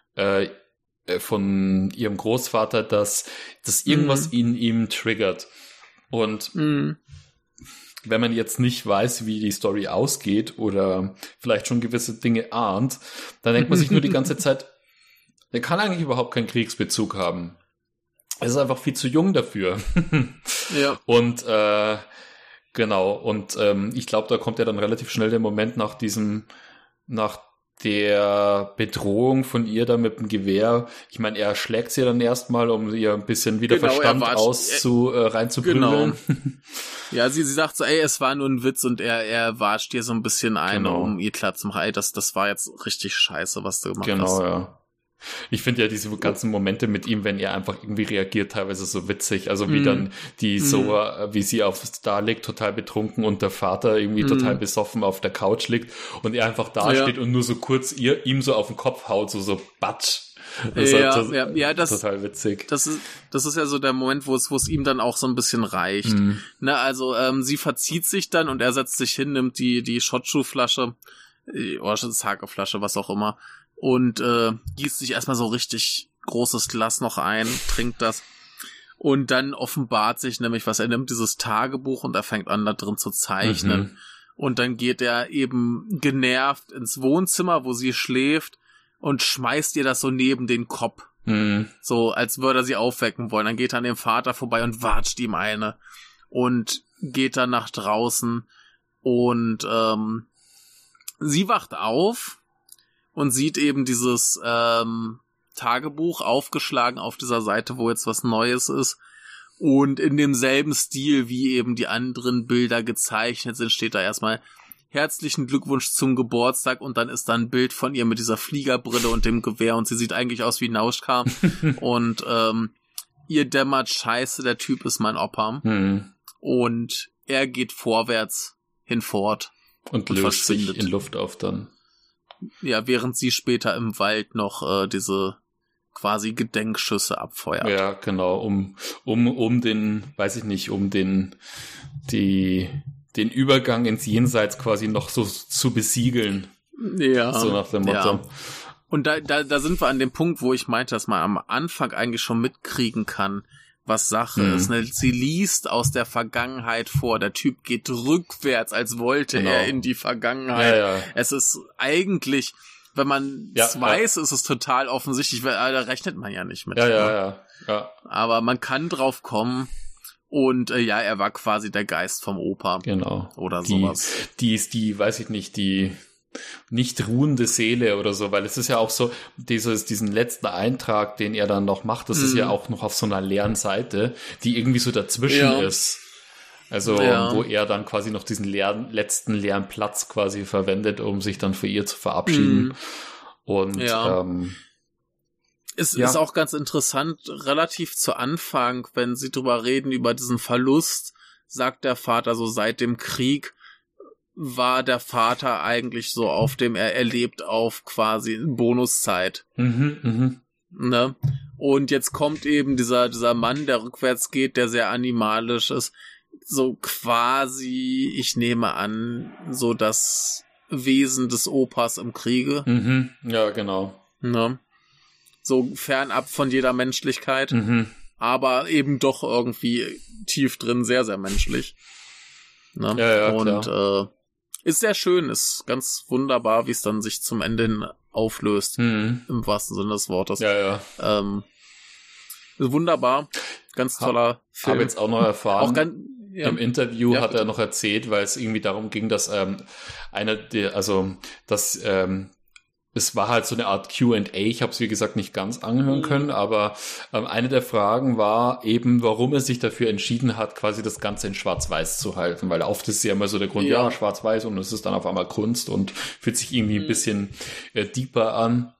ihrem Großvater, dass irgendwas in ihm triggert. Und wenn man jetzt nicht weiß, wie die Story ausgeht oder vielleicht schon gewisse Dinge ahnt, dann denkt man sich nur die ganze Zeit, der kann eigentlich überhaupt keinen Kriegsbezug haben. Er ist einfach viel zu jung dafür. Ja. Und genau, und ich glaube, da kommt ja dann relativ schnell der Moment nach der Bedrohung von ihr da mit dem Gewehr. Ich meine, er schlägt sie dann erstmal, um ihr ein bisschen wieder Verstand reinzuprügeln. Genau. Ja, sie sagt so, ey, es war nur ein Witz, und er watscht ihr so ein bisschen ein, um ihr klar zu machen, ey, das war jetzt richtig scheiße, was du gemacht hast. Genau, ja. Ich finde ja diese ganzen Momente mit ihm, wenn er einfach irgendwie reagiert, teilweise so witzig. Also wie dann die Soa, wie sie da liegt, total betrunken, und der Vater irgendwie total besoffen auf der Couch liegt und er einfach da steht und nur so kurz ihm so auf den Kopf haut, so batsch. Das das total witzig. Das ist ja so der Moment, wo es ihm dann auch so ein bisschen reicht. Ne, also sie verzieht sich dann und er setzt sich hin, nimmt die Shochu-Flasche, oder Sake-Flasche, was auch immer, und gießt sich erstmal so richtig großes Glas noch ein, trinkt das. Und dann offenbart sich nämlich, was er nimmt, dieses Tagebuch und er fängt an, da drin zu zeichnen. Und dann geht er eben genervt ins Wohnzimmer, wo sie schläft, und schmeißt ihr das so neben den Kopf. So, als würde er sie aufwecken wollen. Dann geht er an dem Vater vorbei und watscht ihm eine. Und geht dann nach draußen. Und sie wacht auf und sieht eben dieses Tagebuch aufgeschlagen auf dieser Seite, wo jetzt was Neues ist. Und in demselben Stil, wie eben die anderen Bilder gezeichnet sind, steht da erstmal herzlichen Glückwunsch zum Geburtstag und dann ist da ein Bild von ihr mit dieser Fliegerbrille und dem Gewehr und sie sieht eigentlich aus wie Nauschka. Und ihr dämmert, scheiße, der Typ ist mein Opa. Und er geht vorwärts hinfort. Und löst sich in Luft auf dann. Ja, während sie später im Wald noch diese quasi Gedenkschüsse abfeuert. Ja, genau, um den, weiß ich nicht, um den Übergang ins Jenseits quasi noch so zu besiegeln. Ja. So nach dem Motto. Ja. Und da sind wir an dem Punkt, wo ich meinte, dass man am Anfang eigentlich schon mitkriegen kann, was Sache ist. Ne? Sie liest aus der Vergangenheit vor. Der Typ geht rückwärts, als wollte er in die Vergangenheit. Ja. Es ist eigentlich, wenn man es weiß, ist es total offensichtlich, weil da rechnet man ja nicht mit. Ja. Aber man kann drauf kommen. Und er war quasi der Geist vom Opa. Genau. Oder sowas. Die ist die, weiß ich nicht, die nicht ruhende Seele oder so, weil es ist ja auch so, diesen letzten Eintrag, den er dann noch macht, das ist ja auch noch auf so einer leeren Seite, die irgendwie so dazwischen ist. Also, wo er dann quasi noch diesen letzten leeren Platz quasi verwendet, um sich dann für ihr zu verabschieden. Und, Es ist auch ganz interessant, relativ zu Anfang, wenn sie drüber reden, über diesen Verlust, sagt der Vater so, seit dem Krieg war der Vater eigentlich so auf dem, er lebt auf quasi Bonuszeit. Ne? Und jetzt kommt eben dieser Mann, der rückwärts geht, der sehr animalisch ist, so quasi, ich nehme an, so das Wesen des Opas im Kriege. Ja, genau. Ne? So fernab von jeder Menschlichkeit, aber eben doch irgendwie tief drin sehr, sehr menschlich. Ne? Ja, und ist sehr schön, ist ganz wunderbar, wie es dann sich zum Ende hin auflöst, im wahrsten Sinne des Wortes. Ja. Wunderbar, ganz toller Film. Habe jetzt auch noch erfahren, auch im Interview hat er noch erzählt, weil es irgendwie darum ging, dass es war halt so eine Art Q&A, ich habe es wie gesagt nicht ganz anhören können, aber eine der Fragen war eben, warum er sich dafür entschieden hat, quasi das Ganze in Schwarz-Weiß zu halten, weil oft ist ja immer so der Grund, Schwarz-Weiß und es ist dann auf einmal Kunst und fühlt sich irgendwie ein bisschen deeper an.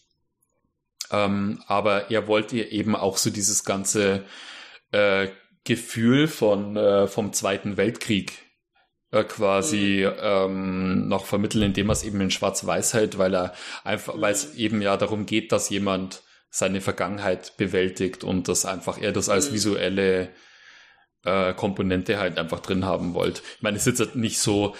Aber er wollte eben auch so dieses ganze Gefühl vom Zweiten Weltkrieg quasi noch vermitteln, indem er es eben in Schwarz-Weiß hält, weil es eben ja darum geht, dass jemand seine Vergangenheit bewältigt und das einfach er das als visuelle Komponente halt einfach drin haben wollte. Ich meine, ist jetzt nicht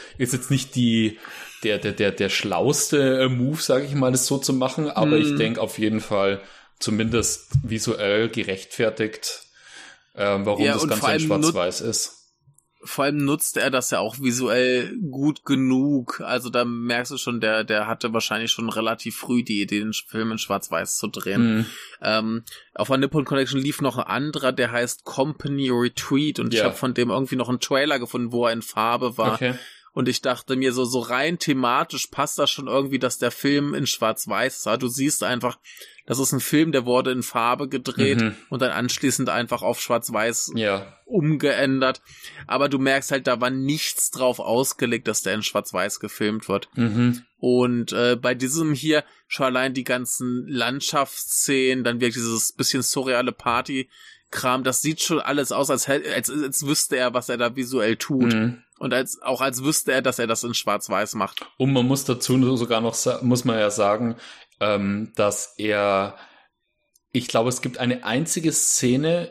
der schlauste Move, sage ich mal, das so zu machen, aber ich denke auf jeden Fall zumindest visuell gerechtfertigt, warum das Ganze in Schwarz-Weiß ist. Vor allem nutzt er das ja auch visuell gut genug. Also da merkst du schon, der hatte wahrscheinlich schon relativ früh die Idee, den Film in Schwarz-Weiß zu drehen. Auf der Nippon Connection lief noch ein anderer, der heißt Company Retreat und ich habe von dem irgendwie noch einen Trailer gefunden, wo er in Farbe war. Okay. Und ich dachte mir so rein thematisch passt das schon irgendwie, dass der Film in Schwarz-Weiß ist. Du siehst einfach, das ist ein Film, der wurde in Farbe gedreht und dann anschließend einfach auf Schwarz-Weiß umgeändert. Aber du merkst halt, da war nichts drauf ausgelegt, dass der in Schwarz-Weiß gefilmt wird. Und bei diesem hier schon allein die ganzen Landschaftsszenen, dann wirklich dieses bisschen surreale Party-Kram, das sieht schon alles aus, als wüsste er, was er da visuell tut. Und als wüsste er, dass er das in Schwarz-Weiß macht. Und man muss dazu sogar noch, muss man ja sagen, dass er Ich glaube, es gibt eine einzige Szene,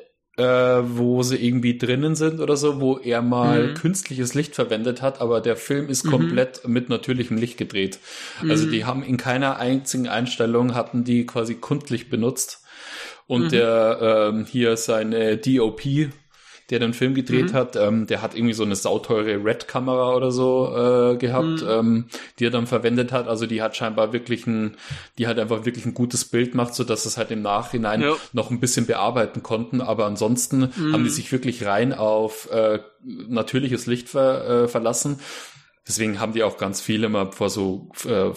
wo sie irgendwie drinnen sind oder so, wo er mal künstliches Licht verwendet hat, aber der Film ist komplett mit natürlichem Licht gedreht. Also die haben in keiner einzigen Einstellung hatten die quasi Kunstlicht benutzt. Und der hier seine DOP, der den Film gedreht hat, der hat irgendwie so eine sauteure Red-Kamera oder so gehabt, die er dann verwendet hat. Also die hat scheinbar die hat einfach wirklich ein gutes Bild gemacht, so dass es halt im Nachhinein noch ein bisschen bearbeiten konnten. Aber ansonsten haben die sich wirklich rein auf natürliches Licht verlassen. Deswegen haben die auch ganz viele mal vor so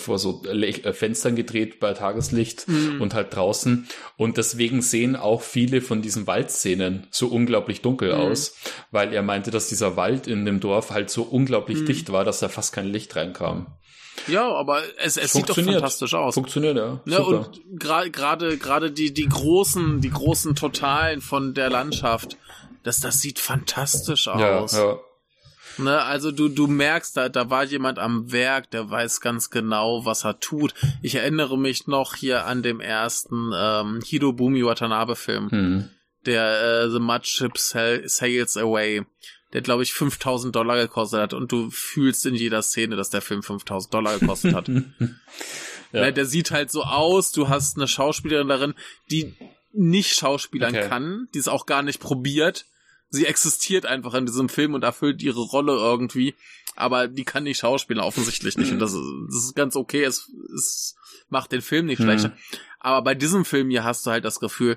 Fenstern gedreht bei Tageslicht und halt draußen. Und deswegen sehen auch viele von diesen Waldszenen so unglaublich dunkel aus, weil er meinte, dass dieser Wald in dem Dorf halt so unglaublich dicht war, dass da fast kein Licht reinkam. Ja, aber es sieht doch fantastisch aus. Funktioniert, ja. Ja, und gerade die großen Totalen von der Landschaft, das sieht fantastisch aus. Ja. Ne, also du merkst, da war jemand am Werk, der weiß ganz genau, was er tut. Ich erinnere mich noch hier an dem ersten Hirobumi Watanabe-Film, der The Mud Ship Sails Away, der, glaube ich, $5.000 gekostet hat, und du fühlst in jeder Szene, dass der Film $5.000 gekostet hat. Ja. Ne, der sieht halt so aus, du hast eine Schauspielerin darin, die nicht schauspielern kann, die es auch gar nicht probiert. Sie existiert einfach in diesem Film und erfüllt ihre Rolle irgendwie, aber die kann nicht schauspielen, offensichtlich nicht. Und das ist ganz okay, es macht den Film nicht schlechter. Aber bei diesem Film hier hast du halt das Gefühl,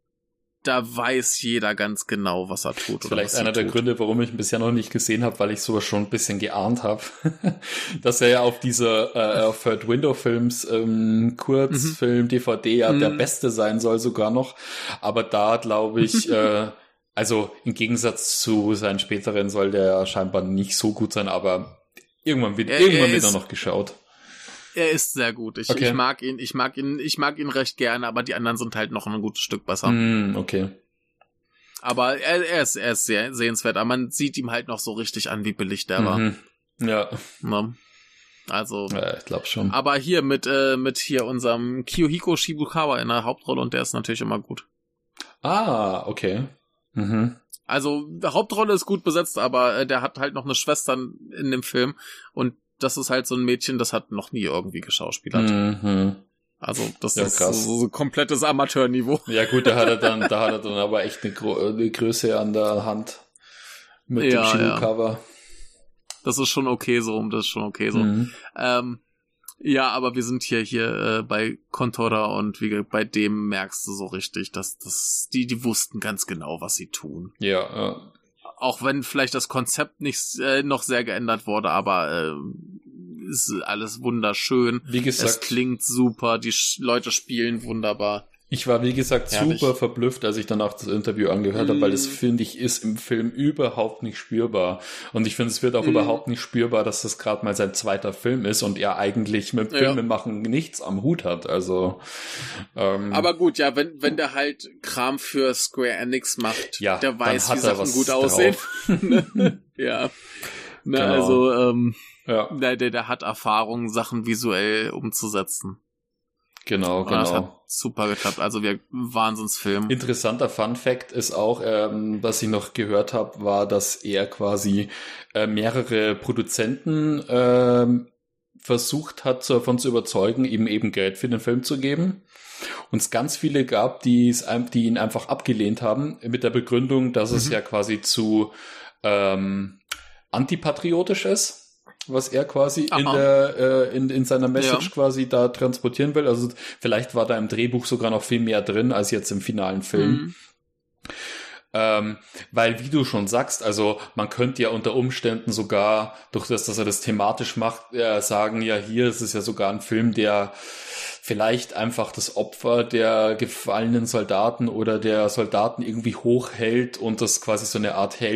da weiß jeder ganz genau, was er tut. Das ist vielleicht einer der Gründe, warum ich ihn bisher noch nicht gesehen habe, weil ich sowas schon ein bisschen geahnt habe. Dass er ja auf dieser Third Window Films Kurzfilm, DVD ja der beste sein soll sogar noch. Aber da glaube ich... Also im Gegensatz zu seinen späteren soll der scheinbar nicht so gut sein, aber irgendwann wird er noch geschaut. Er ist sehr gut. Ich mag ihn recht gerne, aber die anderen sind halt noch ein gutes Stück besser. Okay. Aber er ist sehr sehenswert, aber man sieht ihm halt noch so richtig an, wie billig der war. Ja. Ne? Also. Ja, ich glaube schon. Aber hier mit hier unserem Kiyohiko Shibukawa in der Hauptrolle, und der ist natürlich immer gut. Ah, okay. Also, die Hauptrolle ist gut besetzt, aber der hat halt noch eine Schwester in dem Film, und das ist halt so ein Mädchen, das hat noch nie irgendwie geschauspielert. Also, das ist so komplettes Amateurniveau. Ja gut, da hat er dann aber echt eine Größe an der Hand mit dem Shibukawa. Ja. Das ist schon okay so. Ja, aber wir sind hier bei Kontora, und bei dem merkst du so richtig, dass die wussten ganz genau, was sie tun. Ja. Auch wenn vielleicht das Konzept nicht noch sehr geändert wurde, aber ist alles wunderschön. Wie gesagt, es klingt super, die Leute spielen wunderbar. Ich war, wie gesagt, super verblüfft, als ich danach das Interview angehört habe, weil das, finde ich, ist im Film überhaupt nicht spürbar. Und ich finde, es wird auch überhaupt nicht spürbar, dass das gerade mal sein zweiter Film ist und er eigentlich mit Filmemachen nichts am Hut hat. Also, aber gut, ja, wenn der halt Kram für Square Enix macht, der weiß, wie Sachen gut aussehen. Ja. Na, genau. Also, der hat Erfahrung, Sachen visuell umzusetzen. Genau. Das hat super geklappt. Also Wahnsinnsfilm. Interessanter Fun-Fact ist auch, was ich noch gehört habe, war, dass er quasi mehrere Produzenten versucht hat, davon zu überzeugen, ihm eben Geld für den Film zu geben. Und es ganz viele gab, die ihn einfach abgelehnt haben, mit der Begründung, dass es ja quasi zu antipatriotisch ist, was er quasi in seiner Message quasi da transportieren will. Also vielleicht war da im Drehbuch sogar noch viel mehr drin als jetzt im finalen Film. Weil, wie du schon sagst, also man könnte ja unter Umständen sogar, durch das, dass er das thematisch macht, sagen, ja, hier ist es ja sogar ein Film, der vielleicht einfach das Opfer der gefallenen Soldaten oder der Soldaten irgendwie hochhält und das quasi so eine Art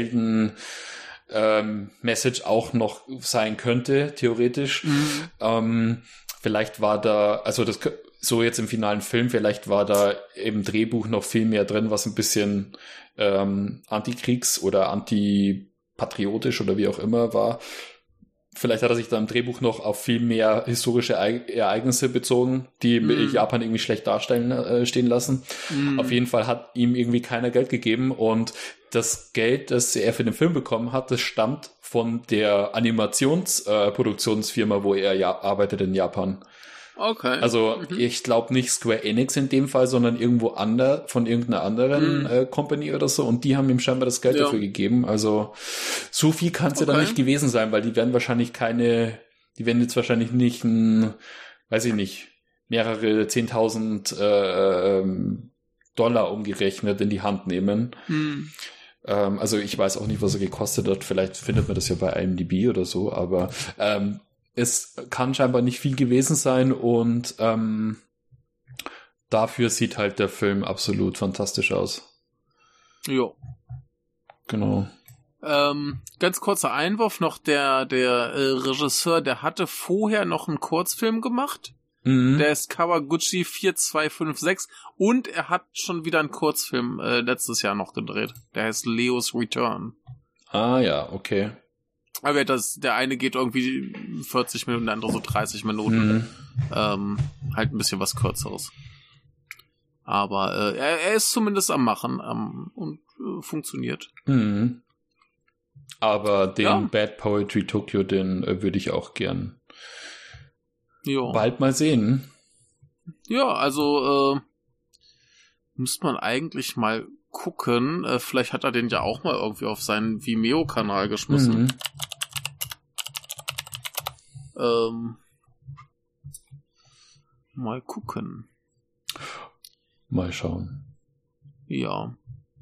Message auch noch sein könnte, theoretisch. Vielleicht war da, also das so jetzt im finalen Film, vielleicht war da im Drehbuch noch viel mehr drin, was ein bisschen antikriegs- oder antipatriotisch oder wie auch immer war. vielleicht hat er sich da im Drehbuch noch auf viel mehr historische Ereignisse bezogen, die Japan irgendwie schlecht stehen lassen. Auf jeden Fall hat ihm irgendwie keiner Geld gegeben und das Geld, das er für den Film bekommen hat, das stammt von der Animationsproduktionsfirma, wo er arbeitet in Japan. Okay. Also ich glaube nicht Square Enix in dem Fall, sondern irgendwo von irgendeiner anderen Company oder so und die haben ihm scheinbar das Geld dafür gegeben. Also so viel kann es ja dann nicht gewesen sein, weil die werden jetzt wahrscheinlich nicht weiß ich nicht, mehrere 10.000 Dollar umgerechnet in die Hand nehmen. Also ich weiß auch nicht, was er gekostet hat. Vielleicht findet man das ja bei IMDb oder so, aber es kann scheinbar nicht viel gewesen sein und dafür sieht halt der Film absolut fantastisch aus. Jo. Genau. Ganz kurzer Einwurf noch, der Regisseur, der hatte vorher noch einen Kurzfilm gemacht. Der ist Kawaguchi 4256 und er hat schon wieder einen Kurzfilm letztes Jahr noch gedreht. Der heißt Leo's Return. Ah ja, okay. Aber der eine geht irgendwie 40 Minuten, der andere so 30 Minuten. Halt ein bisschen was Kürzeres. Aber er ist zumindest am Machen und funktioniert. Aber den Bad Poetry Tokyo, den würde ich auch gern bald mal sehen. Ja, also müsste man eigentlich mal gucken. Vielleicht hat er den ja auch mal irgendwie auf seinen Vimeo-Kanal geschmissen. Mal gucken. Mal schauen. Ja.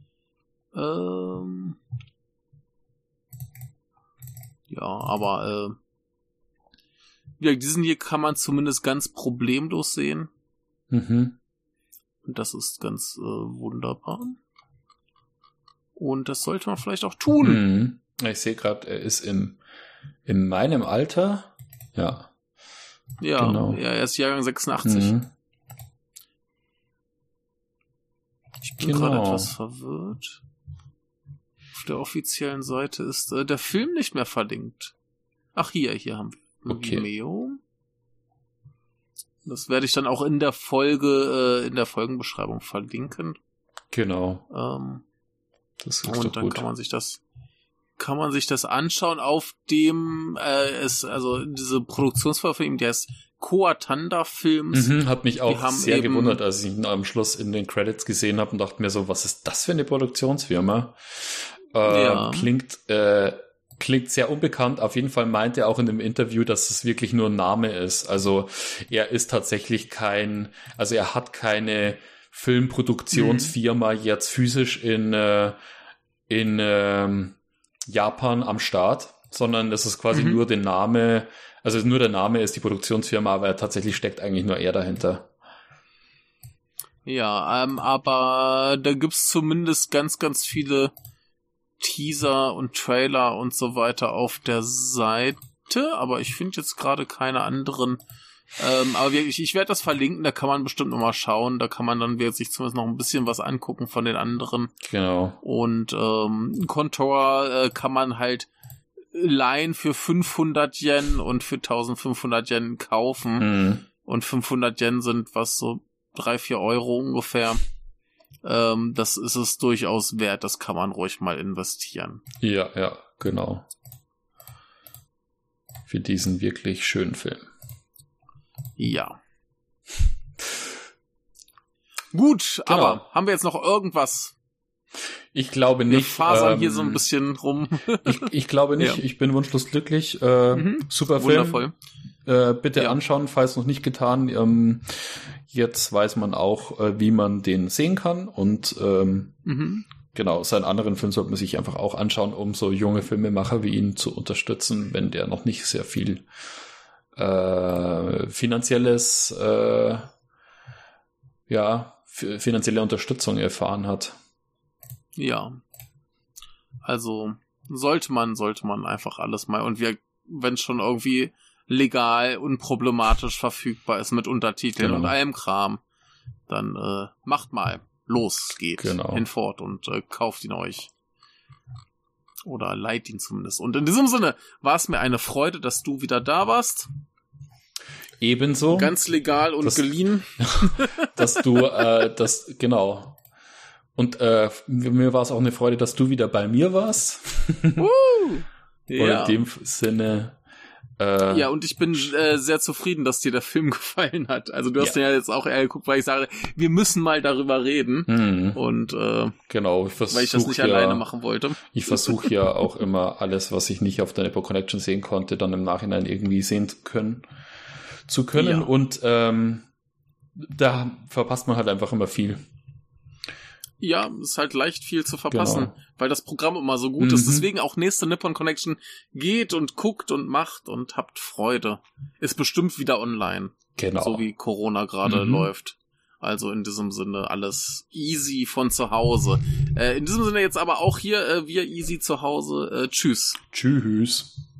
Ja, aber diesen hier kann man zumindest ganz problemlos sehen. Und das ist ganz wunderbar. Und das sollte man vielleicht auch tun. Ich sehe gerade, er ist in meinem Alter. Ja. Ja, genau. Ja, er ist Jahrgang 86. Ich bin gerade etwas verwirrt. Auf der offiziellen Seite ist der Film nicht mehr verlinkt. Ach, hier haben wir Vimeo. Das werde ich dann auch in der Folge, in der Folgenbeschreibung verlinken. Genau. Das ist und dann gut. Kann man sich das anschauen, auf dem also diese Produktionsfirma von ihm, der ist Koatanda Films. Hat mich auch sehr gewundert, als ich ihn am Schluss in den Credits gesehen habe und dachte mir so, was ist das für eine Produktionsfirma? Klingt sehr unbekannt. Auf jeden Fall meinte er auch in dem Interview, dass es wirklich nur ein Name ist. Also er ist tatsächlich er hat keine Filmproduktionsfirma jetzt physisch in Japan am Start, sondern das ist quasi nur der Name, also nur der Name ist die Produktionsfirma, aber tatsächlich steckt eigentlich nur er dahinter. Ja, aber da gibt's zumindest ganz, ganz viele Teaser und Trailer und so weiter auf der Seite, aber ich finde jetzt gerade keine anderen. Aber ich werde das verlinken, da kann man bestimmt noch mal schauen, da kann man dann sich zumindest noch ein bisschen was angucken von den anderen. Genau. Und Contour kann man halt leihen für 500 Yen und für 1500 Yen kaufen. Und 500 Yen sind so 3-4 Euro ungefähr. Das ist es durchaus wert, das kann man ruhig mal investieren. Ja, genau. Für diesen wirklich schönen Film. Ja. Gut, genau. Aber haben wir jetzt noch irgendwas? Ich glaube nicht. Wir fasern hier so ein bisschen rum. ich glaube nicht. Ja. Ich bin wunschlos glücklich. Super Film. Wundervoll. Bitte anschauen, falls noch nicht getan. Jetzt weiß man auch, wie man den sehen kann. Und genau, seinen anderen Film sollte man sich einfach auch anschauen, um so junge Filmemacher wie ihn zu unterstützen, wenn der noch nicht sehr viel finanzielle Unterstützung erfahren hat. Ja. Also sollte man einfach alles mal, und wenn es schon irgendwie legal und problematisch verfügbar ist mit Untertiteln und allem Kram, dann macht mal. Los geht's. Genau. Hinfort und kauft ihn euch. Oder leiht ihn zumindest. Und in diesem Sinne war es mir eine Freude, dass du wieder da warst. Ebenso. Ganz legal und geliehen. Dass du, genau. Und mir war es auch eine Freude, dass du wieder bei mir warst. Ja. Und in dem Sinne... ja, und ich bin sehr zufrieden, dass dir der Film gefallen hat. Also du hast den ja jetzt auch eher geguckt, weil ich sage, wir müssen mal darüber reden. Und genau, weil ich das nicht alleine machen wollte. Ich versuche ja auch immer alles, was ich nicht auf der Nippo Connection sehen konnte, dann im Nachhinein irgendwie sehen zu können. Ja. Und da verpasst man halt einfach immer viel. Ja, ist halt leicht viel zu verpassen, weil das Programm immer so gut ist. Deswegen auch nächste Nippon Connection geht und guckt und macht und habt Freude. Ist bestimmt wieder online. Genau. So wie Corona gerade läuft. Also in diesem Sinne alles easy von zu Hause. In diesem Sinne jetzt aber auch hier wir easy zu Hause. Tschüss. Tschüss.